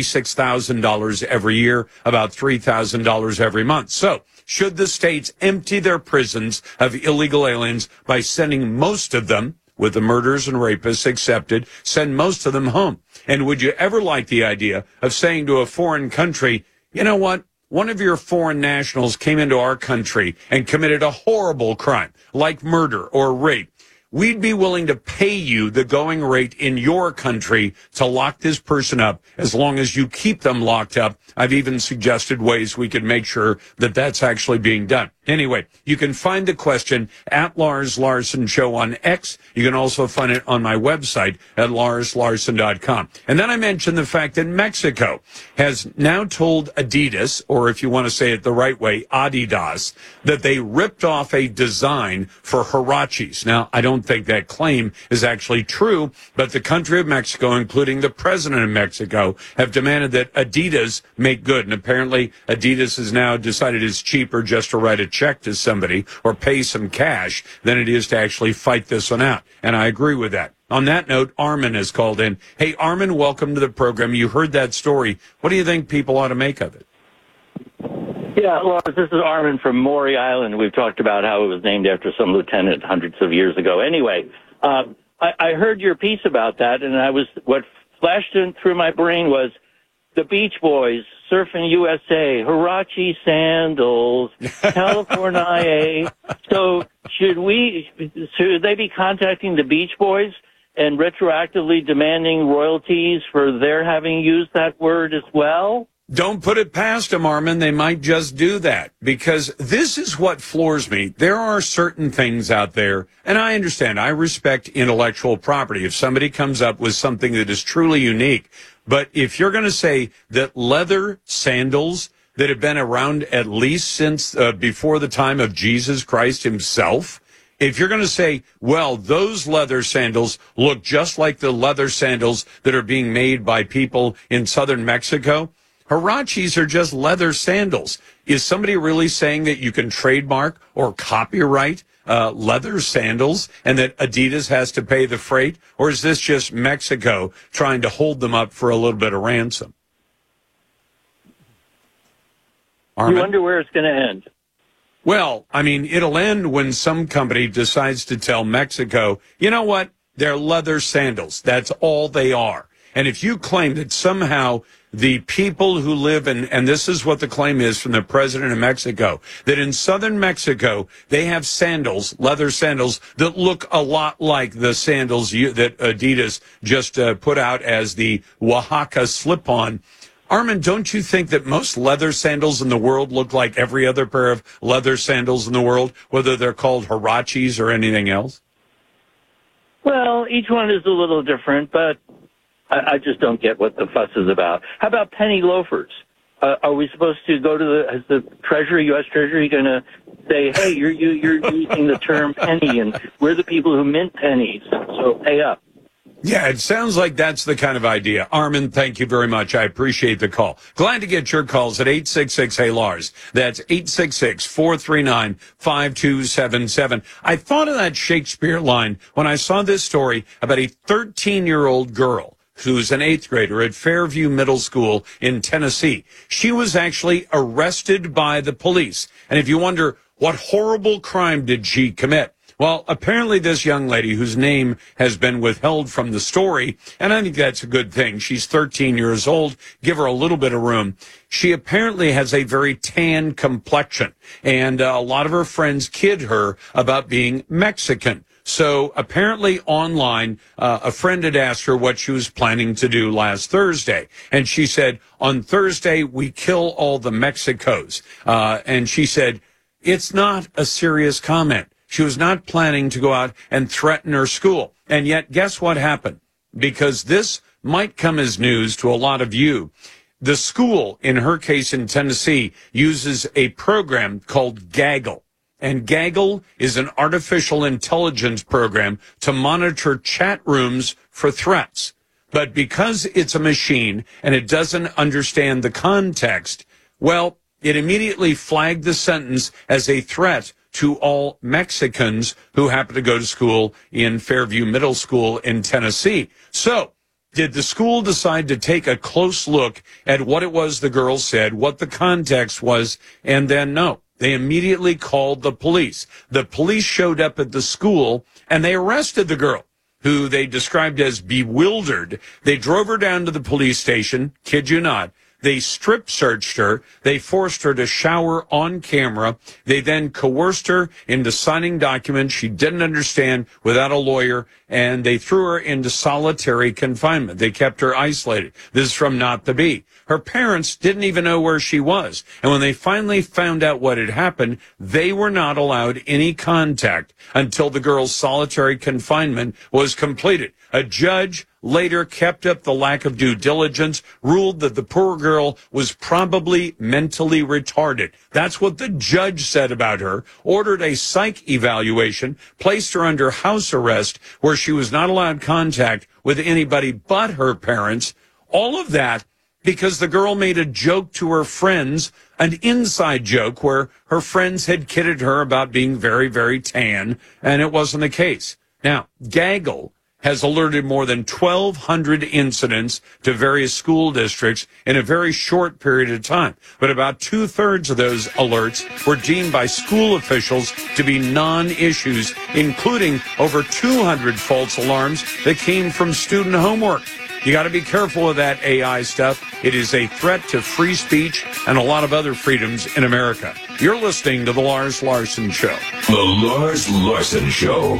$36,000 every year, about $3,000 every month. So should the states empty their prisons of illegal aliens by sending most of them, with the murderers and rapists accepted, send most of them home? And would you ever like the idea of saying to a foreign country, you know what? One of your foreign nationals came into our country and committed a horrible crime, like murder or rape. We'd be willing to pay you the going rate in your country to lock this person up as long as you keep them locked up. I've even suggested ways we could make sure that that's actually being done. Anyway, you can find the question at Lars Larson Show on X. You can also find it on my website at LarsLarson.com. And then I mentioned the fact that Mexico has now told Adidas, or if you want to say it the right way, Adidas, that they ripped off a design for Huaraches. Now, I don't think that claim is actually true, but the country of Mexico, including the president of Mexico, have demanded that Adidas make good. And apparently Adidas has now decided it's cheaper just to write a check to somebody or pay some cash than it is to actually fight this one out. And I agree with that. On that note, Armin has called in. Hey, Armin, welcome to the program. You heard that story. What do you think people ought to make of it? Yeah, well, this is Armin from Maury Island. We've talked about how it was named after some lieutenant hundreds of years ago. Anyway, I heard your piece about that, and what flashed through my brain was the Beach Boys, Surfing USA, Huarache sandals, California. So should they be contacting the Beach Boys and retroactively demanding royalties for their having used that word as well? Don't put it past them, Armin. They might just do that, because this is what floors me. There are certain things out there, and I understand, I respect intellectual property. If somebody comes up with something that is truly unique, but if you're going to say that leather sandals that have been around at least since before the time of Jesus Christ himself, if you're going to say, well, those leather sandals look just like the leather sandals that are being made by people in southern Mexico, Huaraches are just leather sandals. Is somebody really saying that you can trademark or copyright leather sandals and that Adidas has to pay the freight? Or is this just Mexico trying to hold them up for a little bit of ransom? Armin? You wonder where it's going to end. Well, I mean, it'll end when some company decides to tell Mexico, you know what? They're leather sandals. That's all they are. And if you claim that somehow the people who live in, and this is what the claim is from the president of Mexico, that in southern Mexico, they have sandals, leather sandals, that look a lot like the sandals that Adidas just put out as the Oaxaca slip-on. Armin, don't you think that most leather sandals in the world look like every other pair of leather sandals in the world, whether they're called Huaraches or anything else? Well, each one is a little different, but I just don't get what the fuss is about. How about penny loafers? Are we supposed to go to is the Treasury, U.S. Treasury, going to say, hey, you're using the term penny, and we're the people who mint pennies, so pay up? Yeah, it sounds like that's the kind of idea. Armin, thank you very much. I appreciate the call. Glad to get your calls at 866-HEY-LARS. That's 866-439-5277. I thought of that Shakespeare line when I saw this story about a 13-year-old girl who's an 8th grader at Fairview Middle School in Tennessee. She was actually arrested by the police. And if you wonder, what horrible crime did she commit? Well, apparently this young lady, whose name has been withheld from the story, and I think that's a good thing. She's 13 years old. Give her a little bit of room. She apparently has a very tan complexion, and a lot of her friends kid her about being Mexican. So apparently online, a friend had asked her what she was planning to do last Thursday. And she said, on Thursday, we kill all the Mexicos. And she said, it's not a serious comment. She was not planning to go out and threaten her school. And yet, guess what happened? Because this might come as news to a lot of you. The school, in her case in Tennessee, uses a program called Gaggle. And Gaggle is an artificial intelligence program to monitor chat rooms for threats. But because it's a machine and it doesn't understand the context, well, it immediately flagged the sentence as a threat to all Mexicans who happen to go to school in Fairview Middle School in Tennessee. So, did the school decide to take a close look at what it was the girl said, what the context was, and then no. They immediately called the police. The police showed up at the school, and they arrested the girl, who they described as bewildered. They drove her down to the police station, kid you not. They strip searched her. They forced her to shower on camera. They then coerced her into signing documents she didn't understand without a lawyer, and they threw her into solitary confinement. They kept her isolated. This is from Not the Bee. Her parents didn't even know where she was. And when they finally found out what had happened, they were not allowed any contact until the girl's solitary confinement was completed. A judge later kept up the lack of due diligence, ruled that the poor girl was probably mentally retarded. That's what the judge said about her, ordered a psych evaluation, placed her under house arrest where she was not allowed contact with anybody but her parents. All of that because the girl made a joke to her friends, an inside joke where her friends had kidded her about being very, very tan, and it wasn't the case. Now, Gaggle has alerted more than 1,200 incidents to various school districts in a very short period of time. But about 2/3 of those alerts were deemed by school officials to be non-issues, including over 200 false alarms that came from student homework. You got to be careful with that AI stuff. It is a threat to free speech and a lot of other freedoms in America. You're listening to The Lars Larson Show. The Lars Larson Show.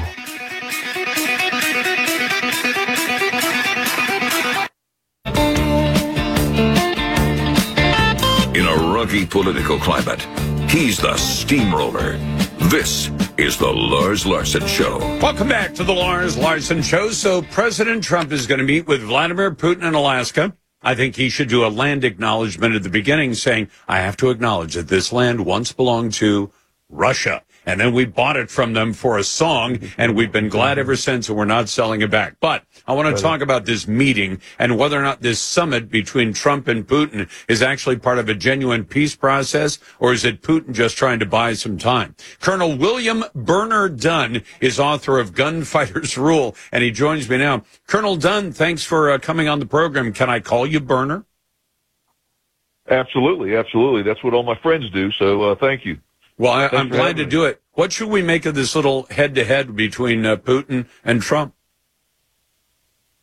In a rocky political climate, he's the steamroller. This is the Lars Larson Show. Welcome back to the Lars Larson Show. So President Trump is going to meet with Vladimir Putin in Alaska. I think he should do a land acknowledgement at the beginning saying, I have to acknowledge that this land once belonged to Russia. And then we bought it from them for a song, and we've been glad ever since, and we're not selling it back. But I want to talk about this meeting and whether or not this summit between Trump and Putin is actually part of a genuine peace process, or is it Putin just trying to buy some time? Colonel William Burner Dunn is author of Gunfighter's Rule, and he joins me now. Colonel Dunn, thanks for coming on the program. Can I call you Burner? Absolutely, absolutely. That's what all my friends do, so thank you. Well, I'm glad to do it. What should we make of this little head-to-head between Putin and Trump?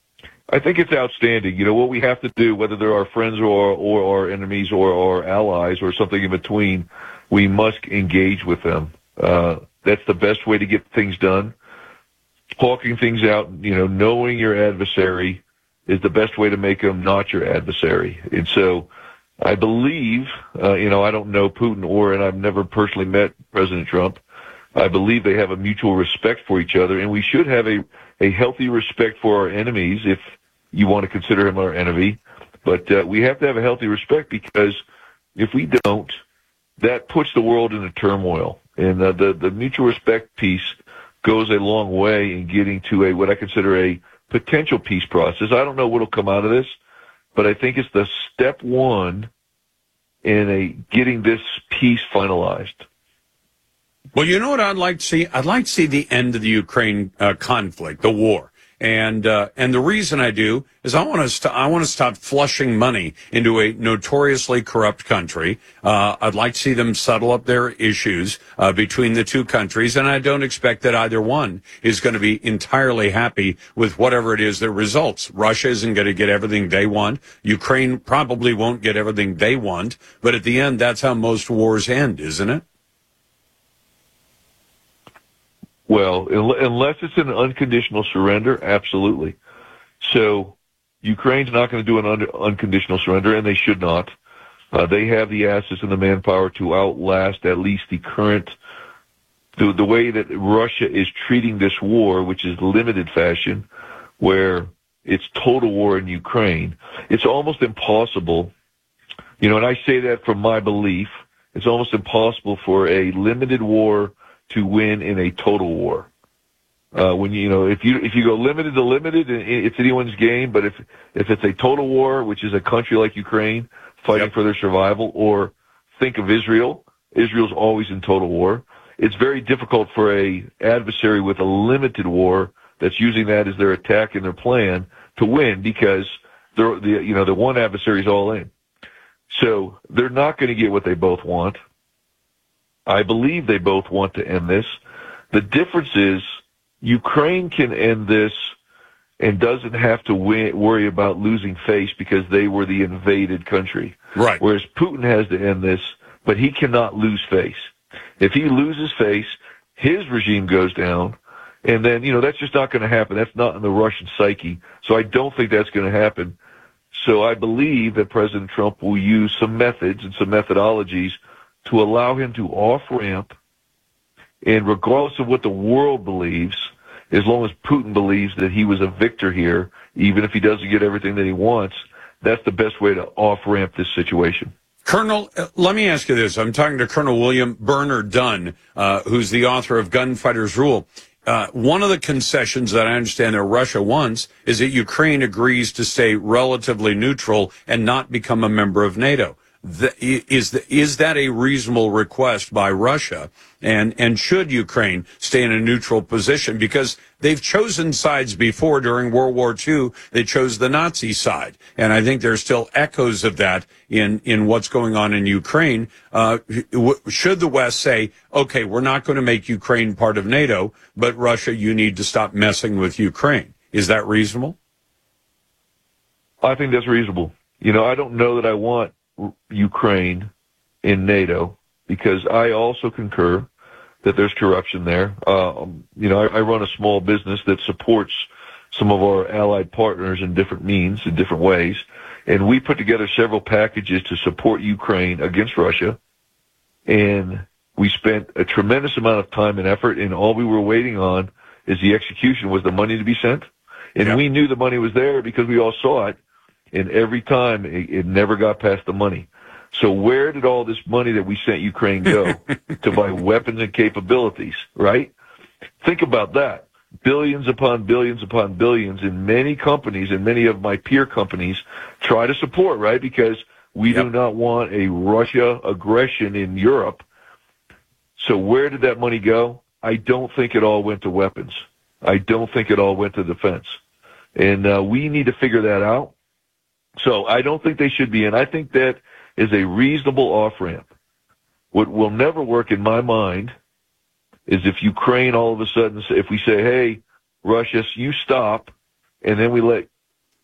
I think it's outstanding. You know, what we have to do, whether they're our friends or our enemies or our allies or something in between, we must engage with them. That's the best way to get things done. Talking things out, you know, knowing your adversary is the best way to make them not your adversary. And so I believe, you know, I don't know Putin and I've never personally met President Trump. I believe they have a mutual respect for each other, and we should have a healthy respect for our enemies, if you want to consider him our enemy. But we have to have a healthy respect, because if we don't, that puts the world into turmoil. And the mutual respect piece goes a long way in getting to what I consider a potential peace process. I don't know what will come out of this, but I think it's the step one in getting this peace finalized. Well, you know what I'd like to see? I'd like to see the end of the Ukraine conflict, the war. And the reason I do is I want to stop flushing money into a notoriously corrupt country. I'd like to see them settle up their issues between the two countries, and I don't expect that either one is going to be entirely happy with whatever it is that results. Russia isn't going to get everything they want. Ukraine probably won't get everything they want. But at the end, that's how most wars end, isn't it? Well, unless it's an unconditional surrender, absolutely. So Ukraine's not going to do an unconditional surrender, and they should not. They have the assets and the manpower to outlast at least the current, the way that Russia is treating this war, which is limited fashion, where it's total war in Ukraine. It's almost impossible, you know, and I say that from my belief, it's almost impossible for a limited war to win in a total war. When if you go limited to limited, it's anyone's game. But if it's a total war, which is a country like Ukraine fighting for their survival, or think of Israel, Israel's always in total war. It's very difficult for a adversary with a limited war that's using that as their attack and their plan to win, because the one adversary is all in. So they're not going to get what they both want. I believe they both want to end this. The difference is Ukraine can end this and doesn't have to worry about losing face because they were the invaded country. Right. Whereas Putin has to end this, but he cannot lose face. If he loses face, his regime goes down, and then, that's just not going to happen. That's not in the Russian psyche. So I don't think that's going to happen. So I believe that President Trump will use some methods and some methodologies to allow him to off-ramp, and regardless of what the world believes, as long as Putin believes that he was a victor here, even if he doesn't get everything that he wants, that's the best way to off-ramp this situation. Colonel, let me ask you this. I'm talking to Colonel William Bernard Dunn, who's the author of Gunfighters Rule. One of the concessions that I understand that Russia wants is that Ukraine agrees to stay relatively neutral and not become a member of NATO. Is that a reasonable request by Russia? And should Ukraine stay in a neutral position? Because they've chosen sides before. During World War II, they chose the Nazi side. And I think there's still echoes of that in what's going on in Ukraine. Should the West say, okay, we're not going to make Ukraine part of NATO, but Russia, you need to stop messing with Ukraine? Is that reasonable? I think that's reasonable. I don't know that I want Ukraine in NATO, because I also concur that there's corruption there. I run a small business that supports some of our allied partners in different means, in different ways, and we put together several packages to support Ukraine against Russia, and we spent a tremendous amount of time and effort, and all we were waiting on is the execution, was the money to be sent, and we knew the money was there because we all saw it. And every time, it never got past the money. So where did all this money that we sent Ukraine go to buy weapons and capabilities, right? Think about that. Billions upon billions upon billions, and many companies and many of my peer companies try to support, right? Because we do not want a Russia aggression in Europe. So where did that money go? I don't think it all went to weapons. I don't think it all went to defense. And we need to figure that out. So I don't think they should be in. I think that is a reasonable off-ramp. What will never work in my mind is if Ukraine all of a sudden, if we say, hey, Russia, you stop, and then we let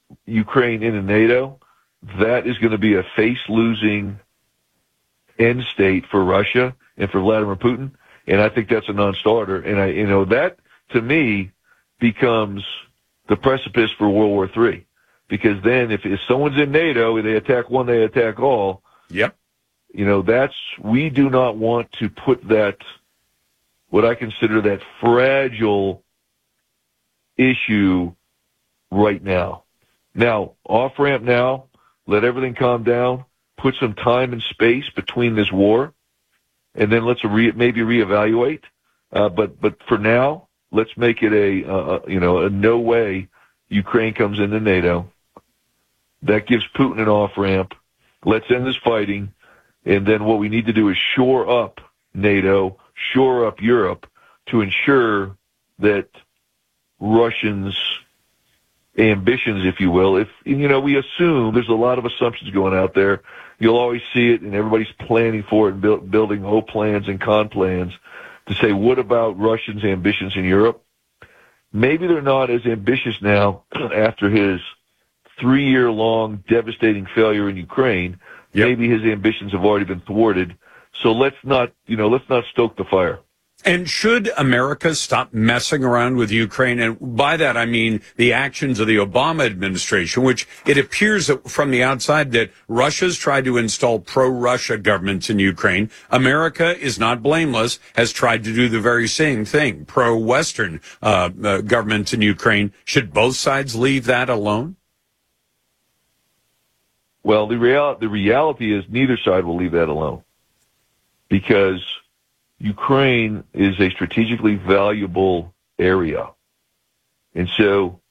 Ukraine into NATO, that is going to be a face-losing end state for Russia and for Vladimir Putin, and I think that's a non-starter. And that to me becomes the precipice for World War III, because then if someone's in NATO, they attack one, they attack all. Yep. We do not want to put that, what I consider that fragile issue right now. Now, off-ramp now, let everything calm down, put some time and space between this war, and then let's maybe reevaluate. But for now, let's make it a no way Ukraine comes into NATO. That gives Putin an off-ramp. Let's end this fighting. And then what we need to do is shore up NATO, shore up Europe to ensure that Russians' ambitions, if you will, we assume there's a lot of assumptions going out there. You'll always see it, and everybody's planning for it and building whole plans and con plans to say, what about Russians' ambitions in Europe? Maybe they're not as ambitious now after his 3-year-long devastating failure in Ukraine. Yep. Maybe his ambitions have already been thwarted. So let's not stoke the fire. And should America stop messing around with Ukraine? And by that, I mean the actions of the Obama administration, which it appears that from the outside that Russia's tried to install pro-Russia governments in Ukraine. America is not blameless, has tried to do the very same thing, pro-Western governments in Ukraine. Should both sides leave that alone? Well, the reality is neither side will leave that alone, because Ukraine is a strategically valuable area. And so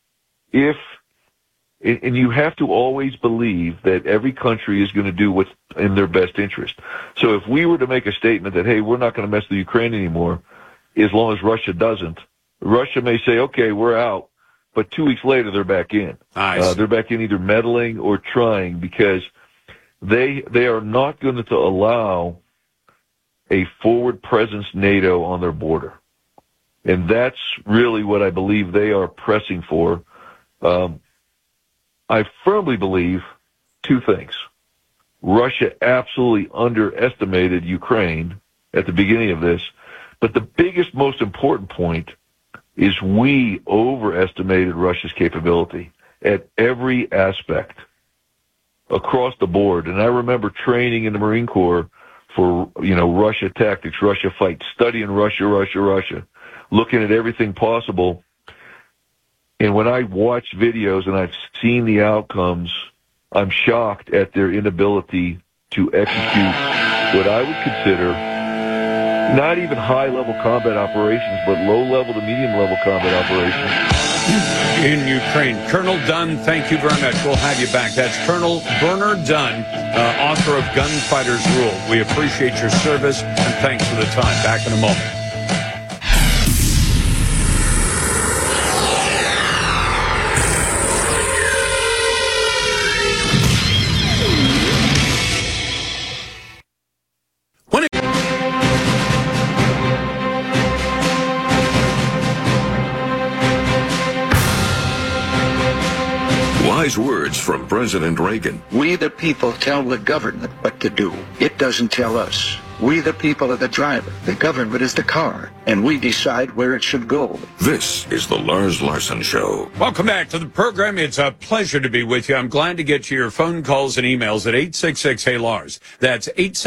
and you have to always believe that every country is going to do what's in their best interest. So if we were to make a statement that, hey, we're not going to mess with Ukraine anymore, as long as Russia doesn't, Russia may say, okay, we're out. But 2 weeks later, they're back in. Nice. They're back in either meddling or trying, because they are not going to allow a forward presence NATO on their border. And that's really what I believe they are pressing for. I firmly believe two things. Russia absolutely underestimated Ukraine at the beginning of this. But the biggest, most important point is we overestimated Russia's capability at every aspect across the board. And I remember training in the Marine Corps for, Russia tactics, Russia fight, studying Russia, looking at everything possible. And when I watch videos and I've seen the outcomes, I'm shocked at their inability to execute what I would consider not even high-level combat operations, but low-level to medium-level combat operations. In Ukraine. Colonel Dunn, thank you very much. We'll have you back. That's Colonel Bernard Dunn, author of Gunfighters Rule. We appreciate your service, and thanks for the time. Back in a moment. Wise words from President Reagan. We the people tell the government what to do. It doesn't tell us. We the people are the driver. The government is the car, and we decide where it should go. This is the Lars Larson Show. Welcome back to the program. It's a pleasure to be with you. I'm glad to get to your phone calls and emails at 866-HEY-LARS. That's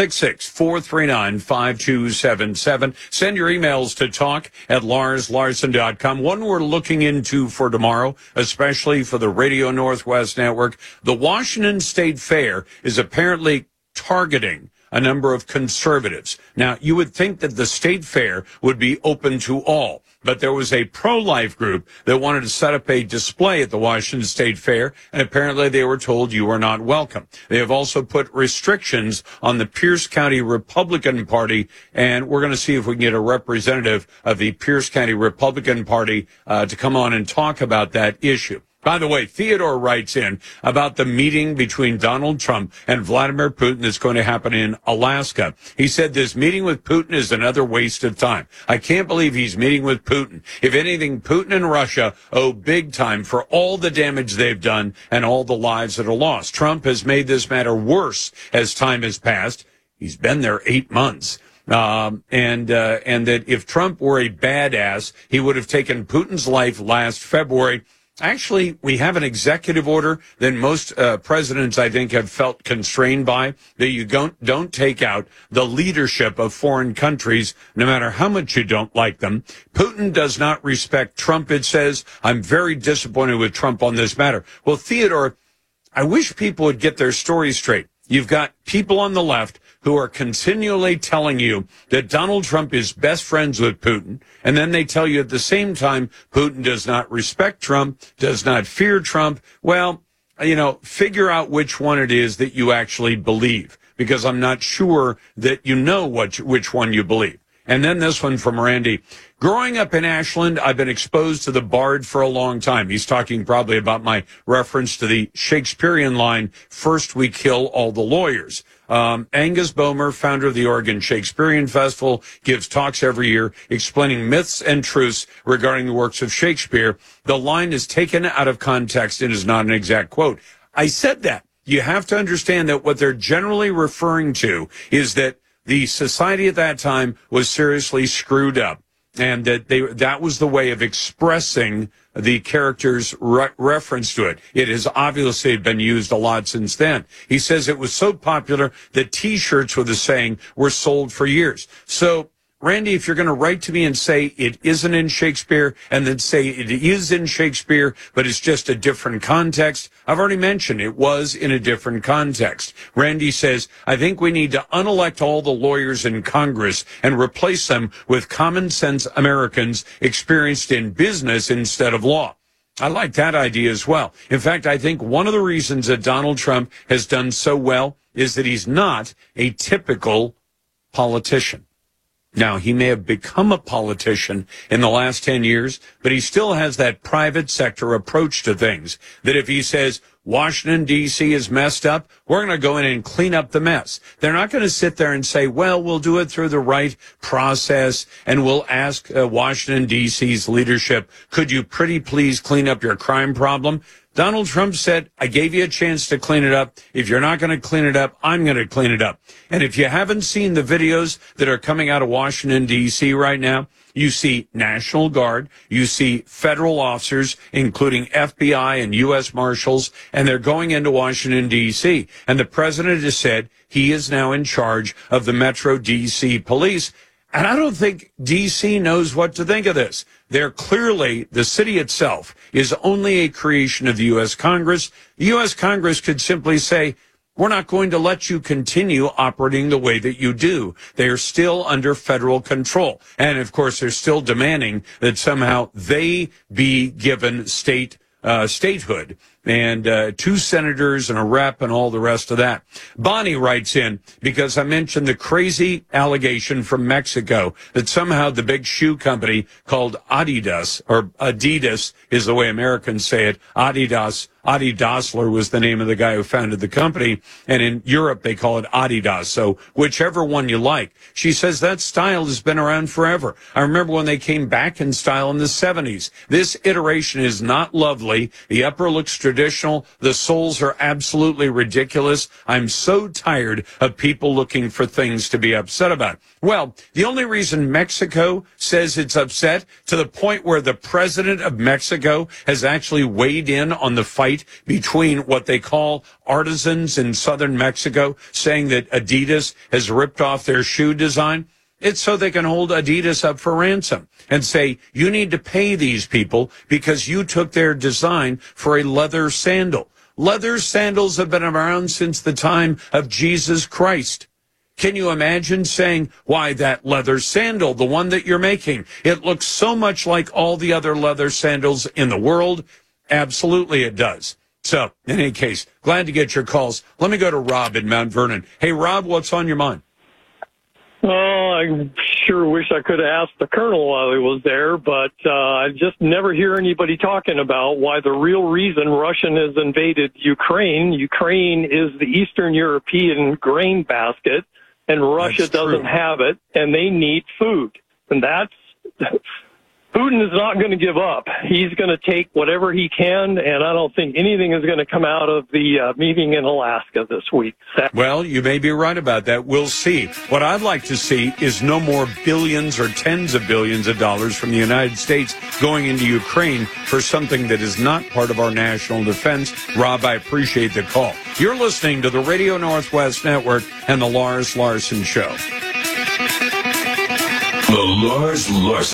866-439-5277. Send your emails to talk@LarsLarson.com. One we're looking into for tomorrow, especially for the Radio Northwest Network. The Washington State Fair is apparently targeting a number of conservatives. Now, you would think that the state fair would be open to all, but there was a pro-life group that wanted to set up a display at the Washington State Fair, and apparently they were told you are not welcome. They have also put restrictions on the Pierce County Republican Party, and we're going to see if we can get a representative of the Pierce County Republican Party to come on and talk about that issue. By the way, Theodore writes in about the meeting between Donald Trump and Vladimir Putin that's going to happen in Alaska. He said this meeting with Putin is another waste of time. I can't believe he's meeting with Putin. If anything, Putin and Russia owe big time for all the damage they've done and all the lives that are lost. Trump has made this matter worse as time has passed. He's been there 8 months. And that if Trump were a badass, he would have taken Putin's life last February. Actually, we have an executive order that most presidents, I think, have felt constrained by, that you don't take out the leadership of foreign countries, no matter how much you don't like them. Putin does not respect Trump, it says. I'm very disappointed with Trump on this matter. Well, Theodore, I wish people would get their stories straight. You've got people on the left who are continually telling you that Donald Trump is best friends with Putin, and then they tell you at the same time Putin does not respect Trump, does not fear Trump. Well, figure out which one it is that you actually believe, because I'm not sure that you know which one you believe. And then this one from Randy. Growing up in Ashland, I've been exposed to the Bard for a long time. He's talking probably about my reference to the Shakespearean line, "First we kill all the lawyers." Angus Bomer, founder of the Oregon Shakespearean Festival, gives talks every year explaining myths and truths regarding the works of Shakespeare. The line is taken out of context and is not an exact quote. I said that. You have to understand that what they're generally referring to is that the society at that time was seriously screwed up, and that was the way of expressing the character's reference to it. It has obviously been used a lot since then. He says it was so popular that T-shirts with the saying were sold for years. So, Randy, if you're going to write to me and say it isn't in Shakespeare and then say it is in Shakespeare, but it's just a different context, I've already mentioned it was in a different context. Randy says, I think we need to unelect all the lawyers in Congress and replace them with common sense Americans experienced in business instead of law. I like that idea as well. In fact, I think one of the reasons that Donald Trump has done so well is that he's not a typical politician. Now, he may have become a politician in the last 10 years, but he still has that private sector approach to things, that if he says Washington, D.C. is messed up, we're going to go in and clean up the mess. They're not going to sit there and say, well, we'll do it through the right process, and we'll ask Washington, D.C.'s leadership, could you pretty please clean up your crime problem? Donald Trump said, I gave you a chance to clean it up. If you're not going to clean it up, I'm going to clean it up. And if you haven't seen the videos that are coming out of Washington, D.C. right now, you see National Guard, you see federal officers, including FBI and U.S. Marshals, and they're going into Washington, D.C. And the president has said he is now in charge of the Metro D.C. police. And I don't think D.C. knows what to think of this. They're clearly, the city itself is only a creation of the U.S. Congress. The U.S. Congress could simply say, we're not going to let you continue operating the way that you do. They are still under federal control. And, of course, they're still demanding that somehow they be given statehood. And 2 senators and a rep and all the rest of that. Bonnie writes in, because I mentioned the crazy allegation from Mexico that somehow the big shoe company called Adidas, or Adidas is the way Americans say it, Adidas, Adi Dassler was the name of the guy who founded the company, and in Europe they call it Adidas, so whichever one you like. She says that style has been around forever. I remember when they came back in style in the 70s. This iteration is not lovely. The upper looks traditional. The soles are absolutely ridiculous. I'm so tired of people looking for things to be upset about. Well, the only reason Mexico says it's upset, to the point where the president of Mexico has actually weighed in on the fight between what they call artisans in southern Mexico, saying that Adidas has ripped off their shoe design. It's so they can hold Adidas up for ransom and say, you need to pay these people because you took their design for a leather sandal. Leather sandals have been around since the time of Jesus Christ. Can you imagine saying, why, that leather sandal, the one that you're making, it looks so much like all the other leather sandals in the world? Absolutely it does. So, in any case, glad to get your calls. Let me go to Rob in Mount Vernon. Hey, Rob, what's on your mind? Oh, sure wish I could have asked the colonel while he was there, but I just never hear anybody talking about why the real reason Russia has invaded Ukraine. Ukraine is the Eastern European grain basket, and Russia doesn't have it, and they need food. And Putin is not going to give up. He's going to take whatever he can, and I don't think anything is going to come out of the meeting in Alaska this week. Well, you may be right about that. We'll see. What I'd like to see is no more billions or tens of billions of dollars from the United States going into Ukraine for something that is not part of our national defense. Rob, I appreciate the call. You're listening to the Radio Northwest Network and the Lars Larson Show. The Lars Larson